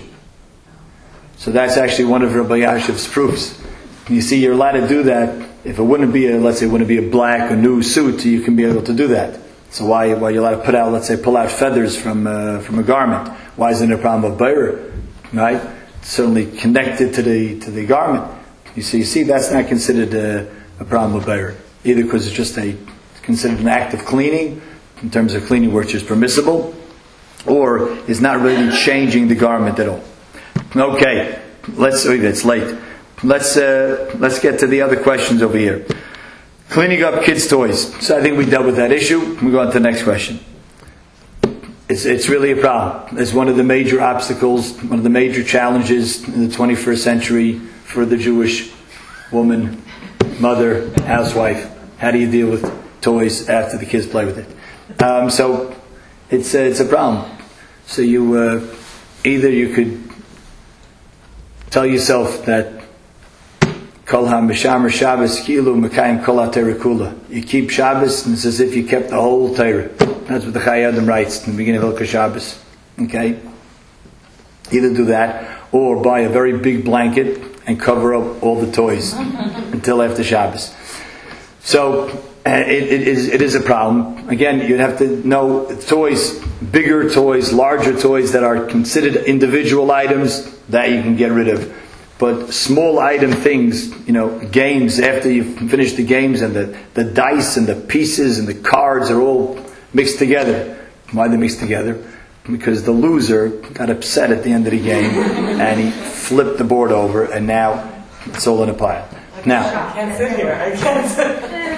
A: So that's actually one of Rabbi Yashiv's proofs. You see, you're allowed to do that. If it wouldn't be a, let's say, it wouldn't be a black or new suit, you can be able to do that. So why, why are you allowed to put out, let's say, pull out feathers from uh, from a garment? Why isn't it a problem of bayr? Right? It's certainly connected to the to the garment. You see, you see, that's not considered a, a problem of bayr, either because it's just a considered an act of cleaning in terms of cleaning, which is permissible, or is not really changing the garment at all. Okay, let's. Oh, it's late. Let's uh, let's get to the other questions over here. Cleaning up kids' toys. So I think we dealt with that issue. We go on to the next question. It's it's really a problem. It's one of the major obstacles, one of the major challenges in the twenty-first century for the Jewish woman, mother, housewife. How do you deal with toys after the kids play with it? Um, so it's uh, it's a problem. So you uh, either you could tell yourself that Kol ha-mishamer Shabbos kilu mekayim kol ha-Torah kula. You keep Shabbos, and it's as if you kept the whole Torah. That's what the Chai Adam writes in the beginning of Hilchos Shabbos. Okay? Either do that, or buy a very big blanket and cover up all the toys until after Shabbos. So, uh, it, it, is, it is a problem. Again, you'd have to know toys, bigger toys, larger toys that are considered individual items that you can get rid of. But small item things, you know, games, after you've finished the games and the, the dice and the pieces and the cards are all mixed together. Why are they mixed together? Because the loser got upset at the end of the game and he flipped the board over and now it's all in a pile. Now,
F: I can't sit here. I can't sit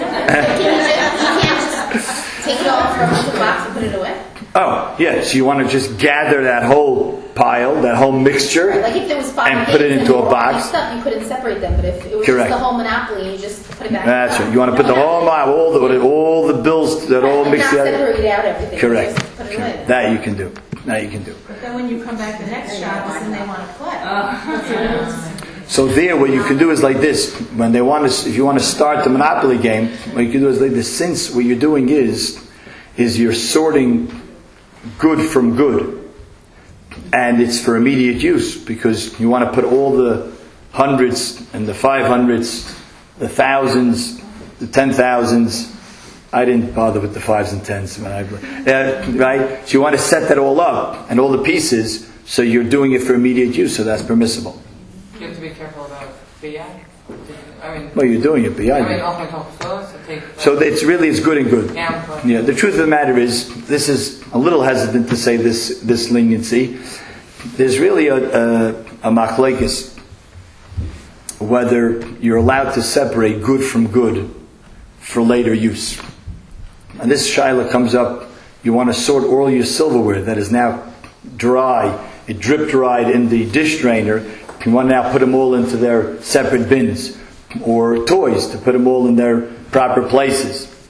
M: Take it all from the box and put it away?
A: oh, yeah, so you want to just gather that whole pile, that whole mixture,
M: Like if there was five
A: and put it
M: games
A: into
M: and
A: a
M: they were all
A: box.
M: mixed up, you couldn't separate them. But if it was
A: Correct.
M: just the whole Monopoly, you just put it back.
A: That's right. You want to put the whole all the all the bills that all
M: and
A: mixed
M: not
A: together.
M: separate out everything.
A: Correct.
M: Just put it away.
A: That you can do. That you can do.
L: But then when you come back the next Shabbos and they want to play.
A: So there, what you can do is like this. When they want to, if you want to start the Monopoly game, what you can do is like this. Since what you're doing is, is you're sorting good from good, and it's for immediate use because you want to put all the hundreds and the five hundreds, the thousands, the ten thousands. I didn't bother with the fives and tens when I, uh, right? So you want to set that all up and all the pieces, so you're doing it for immediate use, so that's permissible.
F: You have to be careful about biyah. I mean,
A: Well, you're doing it, but yeah.
F: I mean, often talk slow, so take.
A: So it's really it's good and good.
F: Yeah.
A: Yeah. The truth of the matter is, this is a little hesitant to say this this leniency. There's really a a, a machlekes whether you're allowed to separate good from good for later use. And this shaila comes up. You want to sort all your silverware that is now dry, it drip dried in the dish drainer. You want to now put them all into their separate bins, or toys to put them all in their proper places.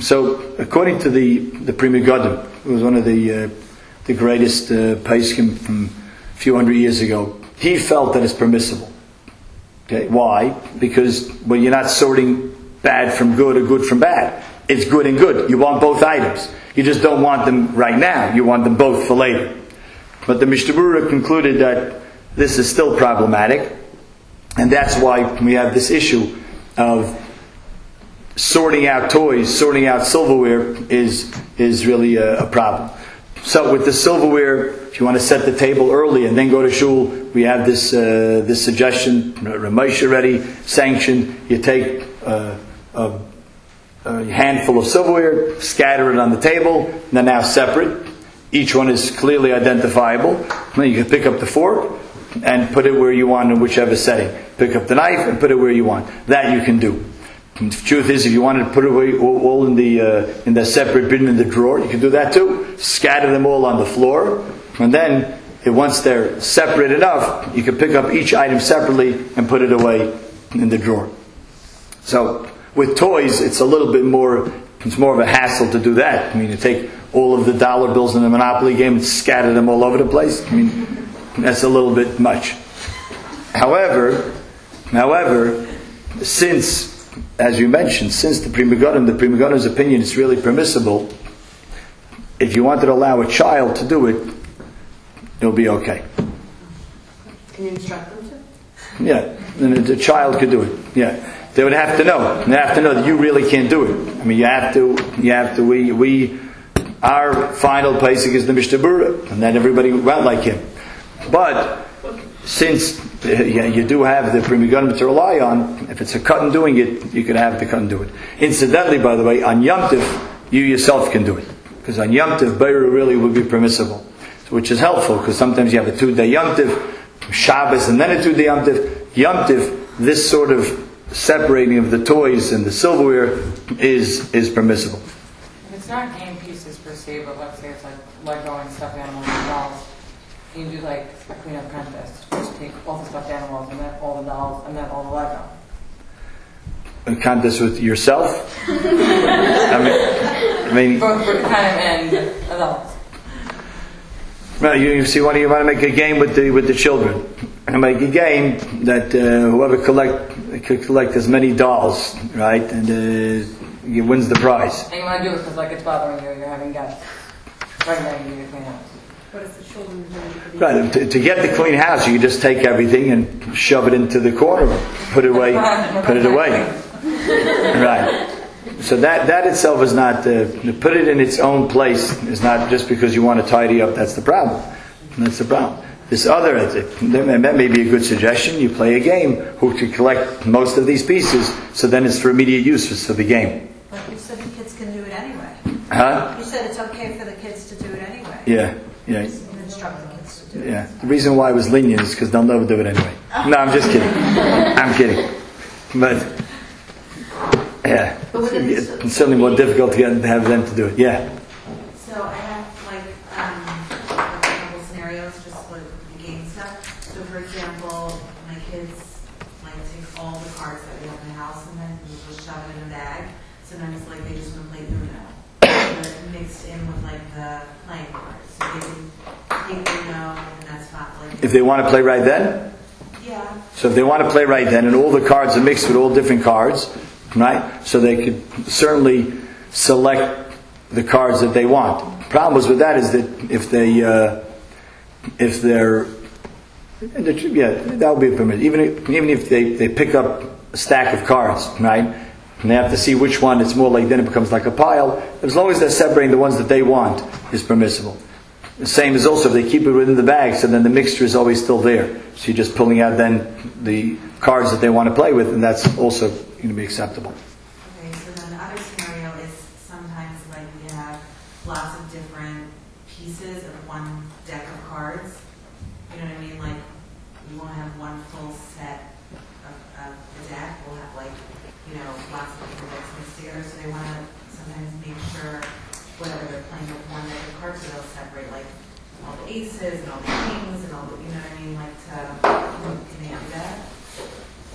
A: So, according to the the Pri Megadim, who was one of the uh, the greatest uh, Paiskim from a few hundred years ago, he felt that it's permissible. Okay, why? Because well, you're not sorting bad from good or good from bad. It's good and good. You want both items. You just don't want them right now. You want them both for later. But the Mishnah Berurah concluded that this is still problematic, and that's why we have this issue of sorting out toys, sorting out silverware is is really a, a problem. So with the silverware, if you want to set the table early and then go to shul, we have this uh, this suggestion, Ramosha already sanctioned. You take uh, a, a handful of silverware, scatter it on the table, and they're now separate. Each one is clearly identifiable. Then you can pick up the fork and put it where you want in whichever setting. Pick up the knife and put it where you want. That you can do. And the truth is, if you wanted to put it away all in the uh, in the separate bin in the drawer, you can do that too. Scatter them all on the floor, and then once they're separate enough, you can pick up each item separately and put it away in the drawer. So with toys, it's a little bit more. It's more of a hassle to do that. I mean, you take all of the dollar bills in the Monopoly game and scatter them all over the place. I mean, that's a little bit much. However, however, since as you mentioned, since the Pri Megadim, the Pri Megadim's opinion is really permissible, if you wanted to allow a child to do it, it'll be okay.
I: Can you instruct them to?
A: Yeah, and the child could do it. Yeah, they would have to know. They have to know that you really can't do it. I mean, you have to. You have to. We we our final placing is the Mishnah Berurah, and then everybody went like him. But since uh, yeah, you do have the Pri Megadim to rely on, if it's a cotton doing it, you can have the cotton do it. Incidentally, by the way, on Yom Tov, you yourself can do it. Because on Yom Tov, Beirah really would be permissible. So, which is helpful, because sometimes you have a two-day Yom Tov, Shabbos, and then a two-day Yom Tov. Yom Tov, this sort of separating of the toys and the silverware is is permissible.
F: If it's not game pieces per se, but let's say it's like Lego and stuffed animals and dolls, you can do like a cleanup contest. Just take all the stuffed animals and then all the dolls and then all the Lego.
A: A contest with yourself? I mean, I mean,
F: both for the kind of and adults.
A: Well, you, you see, what do you want to make a game with the with the children? And make a game that uh, whoever collect could collect as many dolls, right, and uh, he wins the prize.
F: And you want to do it because like it's bothering you, you're having guests. Right now you need to clean house.
G: What if the children do?
A: Right, to, to get the clean house, you can just take everything and shove it into the corner, put it away, put it away. Right. So that that itself is not uh, to put it in its own place is not just because you want to tidy up. That's the problem. That's the problem. This other, that may be a good suggestion. You play a game. Who could collect most of these pieces? So then it's for immediate use for the game.
B: But you said the kids can do it anyway.
A: Huh?
B: You said it's okay for the kids to do it anyway.
A: Yeah, yeah.
B: You instruct the kids to do it.
A: Yeah. The reason why I was lenient is because they'll never do it anyway. No, I'm just kidding. I'm kidding. But yeah, it's certainly more difficult to get to have them to do it. Yeah.
G: So I have like um, a couple scenarios, just like the game stuff. So for example, my kids like take all the cards that we have in the house and then we just shove it in a bag. Sometimes like they just want to play Uno, but mixed in with like the playing cards. So they can take Uno and that's not like.
A: If they want to play right then.
G: Yeah.
A: So if they want to play right then, and all the cards are mixed with all different cards. Right? So they could certainly select the cards that they want. The problem with that is that if they, uh, if they're, yeah, that would be a permit. Even if, even if they, they pick up a stack of cards, right? And they have to see which one it's more like, then it becomes like a pile. As long as they're separating the ones that they want, is permissible. The same as also if they keep it within the bag, so then the mixture is always still there. So you're just pulling out then the cards that they want to play with, and that's also going to be acceptable.
G: Okay, so then the other scenario is sometimes like we have lots of different pieces of one deck of cards. You know what I mean? Like we won't have one full set of, of the deck. We'll have like, you know, lots of different decks mixed together. So they want to sometimes make sure whatever they're playing with one deck of cards, so they'll separate like all the aces and all the kings and all the, you know what I mean? Like to, can they do that?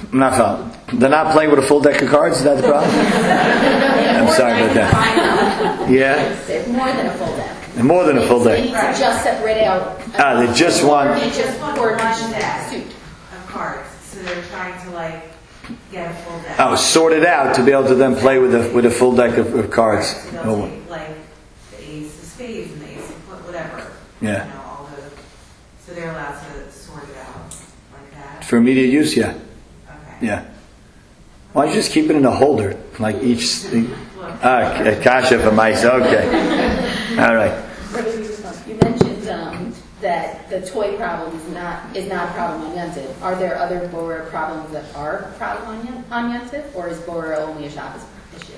A: I'm not following. They're not playing with a full deck of cards? Is that the problem? I'm sorry about that. Yeah?
M: It's more than a full deck.
A: More than a full
M: They need
A: deck.
M: to just separate out.
A: Ah, they just want...
M: They just want
G: One
M: one
G: deck
M: suit.
G: of cards, so they're trying to like get a full deck.
A: Oh, sort it out to be able to then play with a, with a full deck of, of cards.
G: So they'll
A: Oh,
G: take like the ace of spades and the ace of whatever.
A: Yeah.
G: You know, all the, so they're allowed to sort it out like that.
A: for immediate use, yeah.
G: Okay.
A: Yeah. Why don't you just keep it in a holder, like each... Ah, k- kasha for mice, okay. All right.
M: You mentioned um, that the toy problem is not is not a problem on Yom Tov. Are there other Bora problems that are a problem on Yom, on Yom Tov, or is Bora only a Shabbos issue?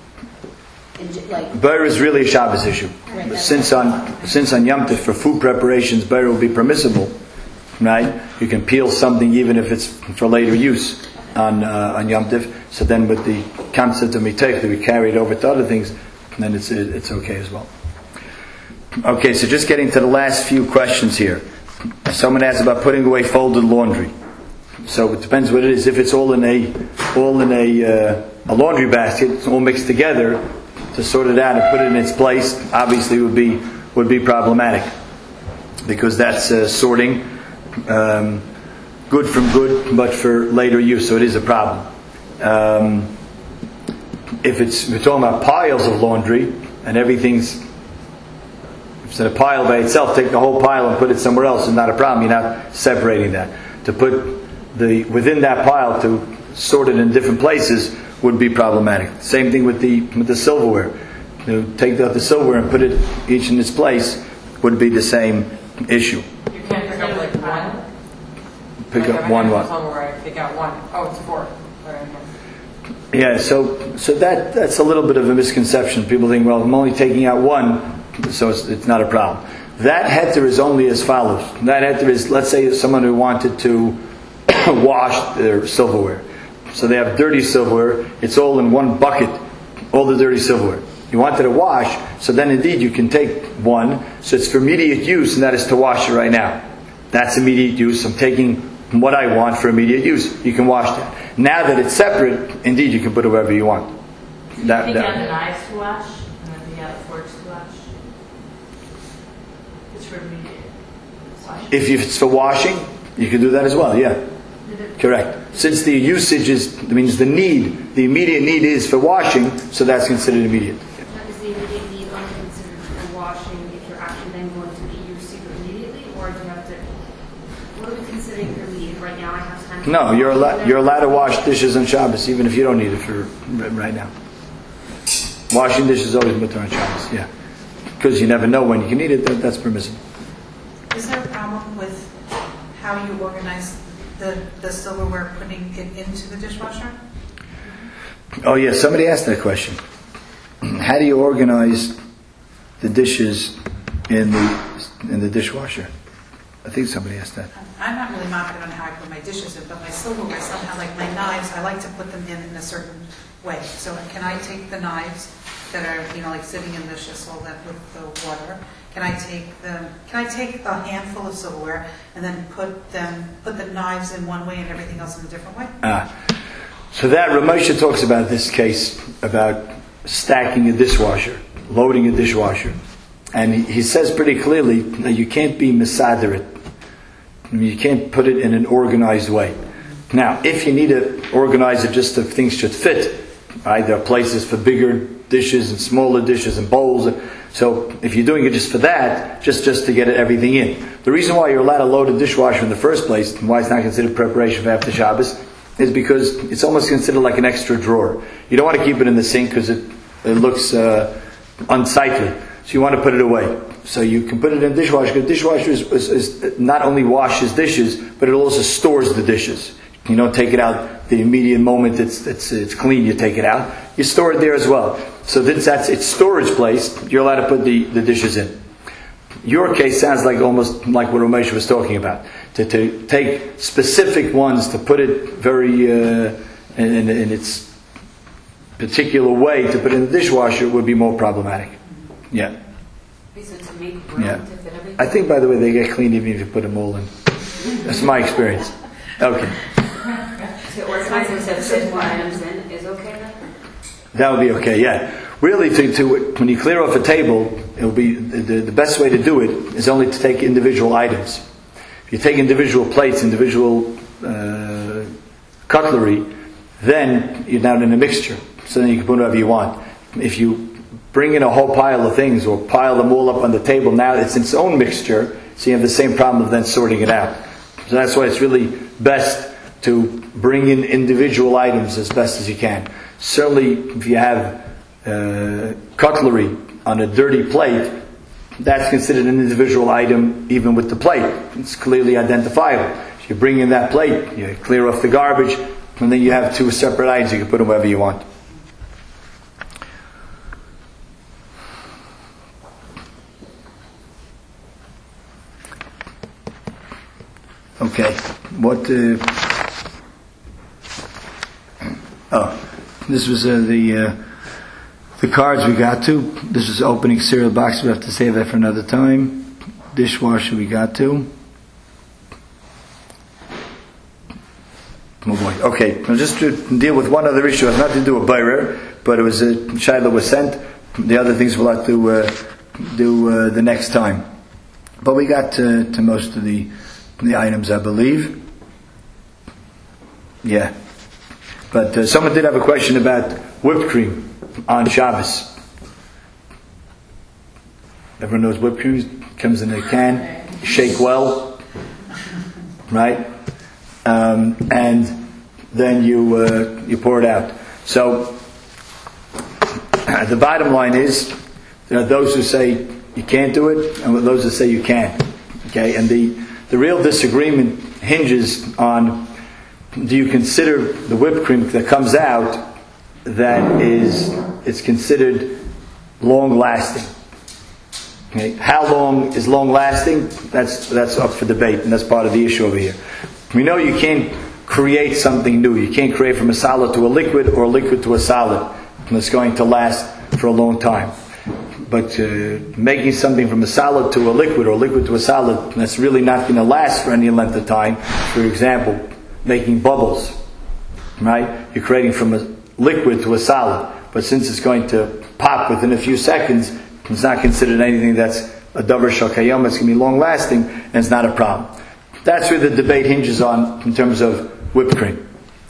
M: In, j- like,
A: Beir is really a Shabbos issue.
M: Right.
A: Since on since on Yom Tov for food preparations, Beir will be permissible, right? You can peel something even if it's for later use on uh, on Yom Tov. So then, with the concept of mitech that we carry it over to other things, then it's it's okay as well. Okay, so just getting to the last few questions here. Someone asked about putting away folded laundry. So it depends what it is. If it's all in a all in a uh, a laundry basket, it's all mixed together, to sort it out and put it in its place, obviously would be would be problematic, because that's uh, sorting um, good from good, but for later use. So it is a problem. Um, if it's if we're talking about piles of laundry and everything's instead of a pile by itself, take the whole pile and put it somewhere else, is not a problem. You're not separating that. To put the within that pile to sort it in different places would be problematic. Same thing with the with the silverware. To take out the silverware and put it each in its place would be the same issue.
F: You can't pick up like one?
A: Pick
F: Like,
A: up
F: I
A: one
F: have
A: what?
F: somewhere I pick out one. Oh, it's four. Right.
A: Yeah, so so that that's a little bit of a misconception. People think, well, I'm only taking out one, so it's, it's not a problem. That heter is only as follows. That heter is, let's say, someone who wanted to wash their silverware. So they have dirty silverware. It's all in one bucket, all the dirty silverware. You wanted to wash, so then indeed you can take one. So it's for immediate use, and that is to wash it right now. That's immediate use. I'm taking what I want for immediate use. You can wash that. Now that it's separate, indeed you can put it wherever you want. That,
E: Take
A: that-
E: out the knives to wash, and then take out the forks to wash. It's for immediate washing.
A: If it's for washing, you can do that as well, yeah. Correct. Since the usage is, that means the need, the immediate need is for washing, so that's considered immediate.
C: Is the immediate need only considered for washing if you're actually then going to eat your super immediately, or do you have to? What are we considering for immediate right now? I have time.
A: No, you're allowed, you're allowed to wash dishes on Shabbos, even if you don't need it for right now. Washing dishes is always mutter on Shabbos, yeah. Because you never know when you can eat it, that, that's permissible.
H: Is there a problem with how you organize the, the silverware, putting it into the dishwasher?
A: Oh yeah, somebody asked that question. How do you organize the dishes in the in the dishwasher? I think somebody asked that.
H: I'm not really mopping on how I put my dishes in, but my silverware, somehow, like my knives, I like to put them in in a certain way. So can I take the knives that are, you know, like sitting in the chisel that with the water? Can I take them? Can I take a handful of silverware and then put them, put the knives in one way and everything else in a different way?
A: Ah, so that Ramosha talks about this case about stacking a dishwasher, loading a dishwasher, and he, he says pretty clearly that you can't be misader it. You can't put it in an organized way. Now, if you need to organize it just so things should fit, right? There are places for bigger dishes and smaller dishes and bowls. And, so if you're doing it just for that, just, just to get everything in. The reason why you're allowed to load a dishwasher in the first place, and why it's not considered preparation for after Shabbos, is because it's almost considered like an extra drawer. You don't want to keep it in the sink because it, it looks uh, unsightly. So you want to put it away. So you can put it in a dishwasher, because the dishwasher is, is, is not only washes dishes, but it also stores the dishes. You don't take it out the immediate moment it's, it's, it's clean, you take it out. You store it there as well. So this, that's its storage place. You're allowed to put the, the dishes in. Your case sounds like almost like what Ramesh was talking about. To, to take specific ones, to put it very uh, in, in its particular way, to put it in the dishwasher would be more problematic. Yeah.
D: So to make room
A: Yeah.
D: to fit everything?
A: I think, by the way, they get clean even if you put them all in. That's my experience. Okay.
D: To organize and to fit more items in is okay then?
A: That would be okay, yeah. Really, to, to when you clear off a table, it'll be the, the best way to do it is only to take individual items. If you take individual plates, individual uh, cutlery, then you're down in a mixture. So then you can put whatever you want. If you bring in a whole pile of things or pile them all up on the table, now it's its own mixture, so you have the same problem of then sorting it out. So that's why it's really best to bring in individual items as best as you can. Certainly, if you have uh, cutlery on a dirty plate, that's considered an individual item even with the plate. It's clearly identifiable. If you bring in that plate, you clear off the garbage, and then you have two separate items. You can put them wherever you want. Okay, what? Uh, oh, this was uh, the uh, the cards we got to. This was opening cereal box. We have to save that for another time. Dishwasher we got to. Oh boy. Okay, now just to deal with one other issue. It has nothing to do with Bairer, but it was a uh, Shiloh was sent. The other things we'll have to uh, do uh, the next time. But we got to, to most of the. The items, I believe. Yeah. But uh, someone did have a question about whipped cream on Shabbos. Everyone knows whipped cream comes in a can, shake well, right? Um, and then you uh, you pour it out. So the bottom line is there are those who say you can't do it, and those who say you can. Okay, and the The real disagreement hinges on, do you consider the whipped cream that comes out that is it's considered long lasting? Okay, how long is long lasting? That's that's up for debate, and that's part of the issue over here. We know you can't create something new. You can't create from a solid to a liquid or a liquid to a solid, and it's going to last for a long time. But uh, making something from a solid to a liquid or a liquid to a solid, that's really not going to last for any length of time. For example, making bubbles, right? You're creating from a liquid to a solid, but since it's going to pop within a few seconds, it's not considered anything that's a davar shel kayom. It's going to be long lasting, and it's not a problem. That's where the debate hinges on in terms of whipped cream.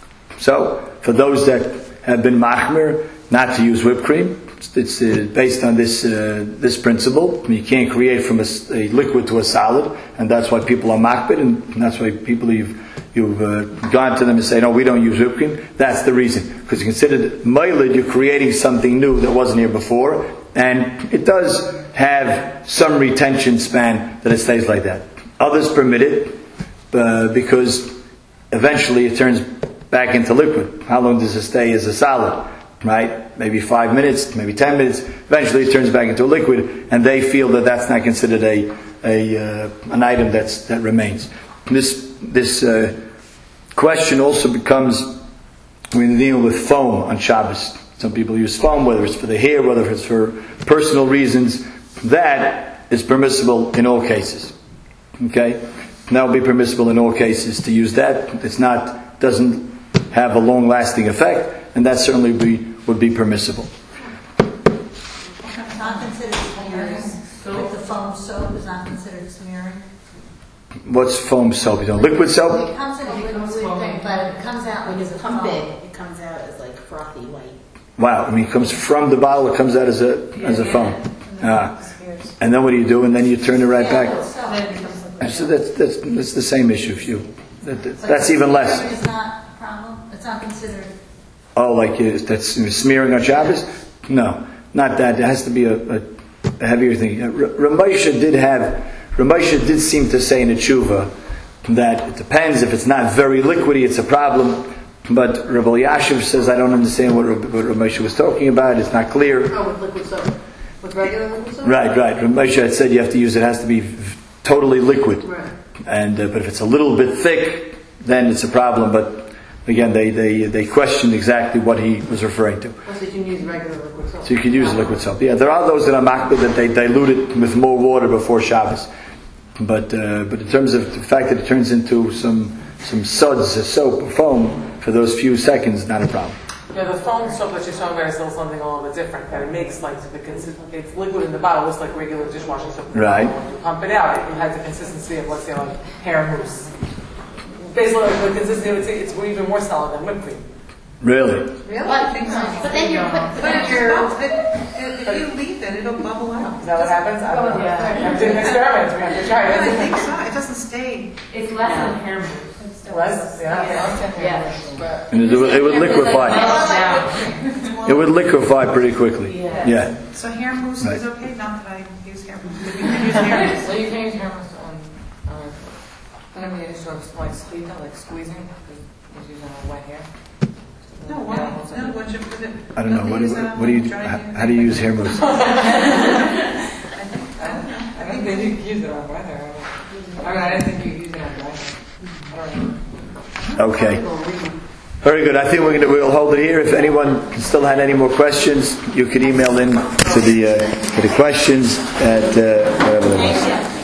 A: So, for those that have been machmir not to use whipped cream, it's uh, based on this uh, this principle. You can't create from a, a liquid to a solid, and that's why people are makbid, and that's why people you've you've uh, gone to them and say, no, we don't use whipped cream. That's the reason, because you considered mailid, you're creating something new that wasn't here before, and it does have some retention span that it stays like that. Others permit it uh, because eventually it turns back into liquid. How long does it stay as a solid? Right? Maybe five minutes, maybe ten minutes. Eventually it turns back into a liquid, and they feel that that's not considered a, a uh, an item that's that remains. This this uh, question also becomes when we deal with foam on Shabbos. Some people use foam, whether it's for the hair, whether it's for personal reasons. That is permissible in all cases. Okay? That would be permissible in all cases to use that. It's not doesn't have a long-lasting effect, and that certainly be, would be permissible.
B: It's not considered smearing. Like the foam soap is not considered smearing.
A: What's foam soap? You know, liquid soap?
B: It comes in a liquid thing, but it comes out
M: When
B: like
M: you
B: it's a
M: pump
B: foam.
M: it, it comes out as like frothy white.
A: Wow, I mean, it comes from the bottle, it comes out as a as a foam. Ah. And then what do you do? And then you turn it right back. So that's that's, that's the same issue. If you that, that, that's even less.
B: It's not a problem. It's not considered.
A: Oh, like uh, that's smearing on Shabbos? No, not that. It has to be a, a, a heavier thing. Uh, Ramesha did have. Ramesha did seem to say in a tshuva that it depends. If it's not very liquidy, it's a problem. But Rabbi Yashiv says, I don't understand what, what Ramesha was talking about. It's not clear.
I: Oh, with liquid soap. With regular liquid soap?
A: Right, right. Ramesha had said you have to use it. It has to be totally liquid.
I: Right.
A: And uh, but if it's a little bit thick, then it's a problem. But again, they they they questioned exactly what he was referring to.
I: Oh, so you can use regular liquid soap.
A: So you can use liquid soap. Yeah, there are those that are makbid that they dilute it with more water before Shabbos. But uh, but in terms of the fact that it turns into some some suds, a soap, or foam for those few seconds, not a problem.
F: Yeah, the foam soap that she's talking about is still something a little bit different. That it makes like the consi- it's liquid in the bottle, just like regular dishwashing soap.
A: Right.
F: When you pump it out, it has the consistency of, let's say, like hair mousse. Basically, like, the consistency, it's, it's even more solid than whipped cream.
A: Really?
G: Really?
M: But, but then you're, but,
G: But
M: but
G: if
M: you're,
G: you're, if you leave it, it'll bubble out.
F: Is that what happens? I don't know.
E: Yeah.
F: I'm doing experiments. We have to try
G: I
F: it.
G: think so, it doesn't stay.
E: It's less than hair mousse.
F: Less? Yeah.
E: Yeah.
A: And it would, it would liquefy.
E: Yeah.
A: It would liquefy pretty quickly.
E: Yeah.
A: Yeah.
G: So hair mousse
A: Right.
G: is okay, not that I use hair mousse, but you can use hair mousse.
F: So you can use hair mousse on, uh, whenever you sort of like squeeze it, like squeezing, because you're using a wet hair.
G: No, why, no, once you put it.
A: I don't know. What,
G: use
A: do-
G: it on
A: what do you?
G: dry
A: How,
G: hair.
A: how do you use hair mousse?
G: I think, I don't know.
F: I think they do use it on wet hair. I mean, I didn't think you use it on dry hair. I don't know.
A: Okay. Very good. I think we're gonna we'll hold it here. If anyone still had any more questions, you can email in to the uh, to the questions at uh, whatever it was.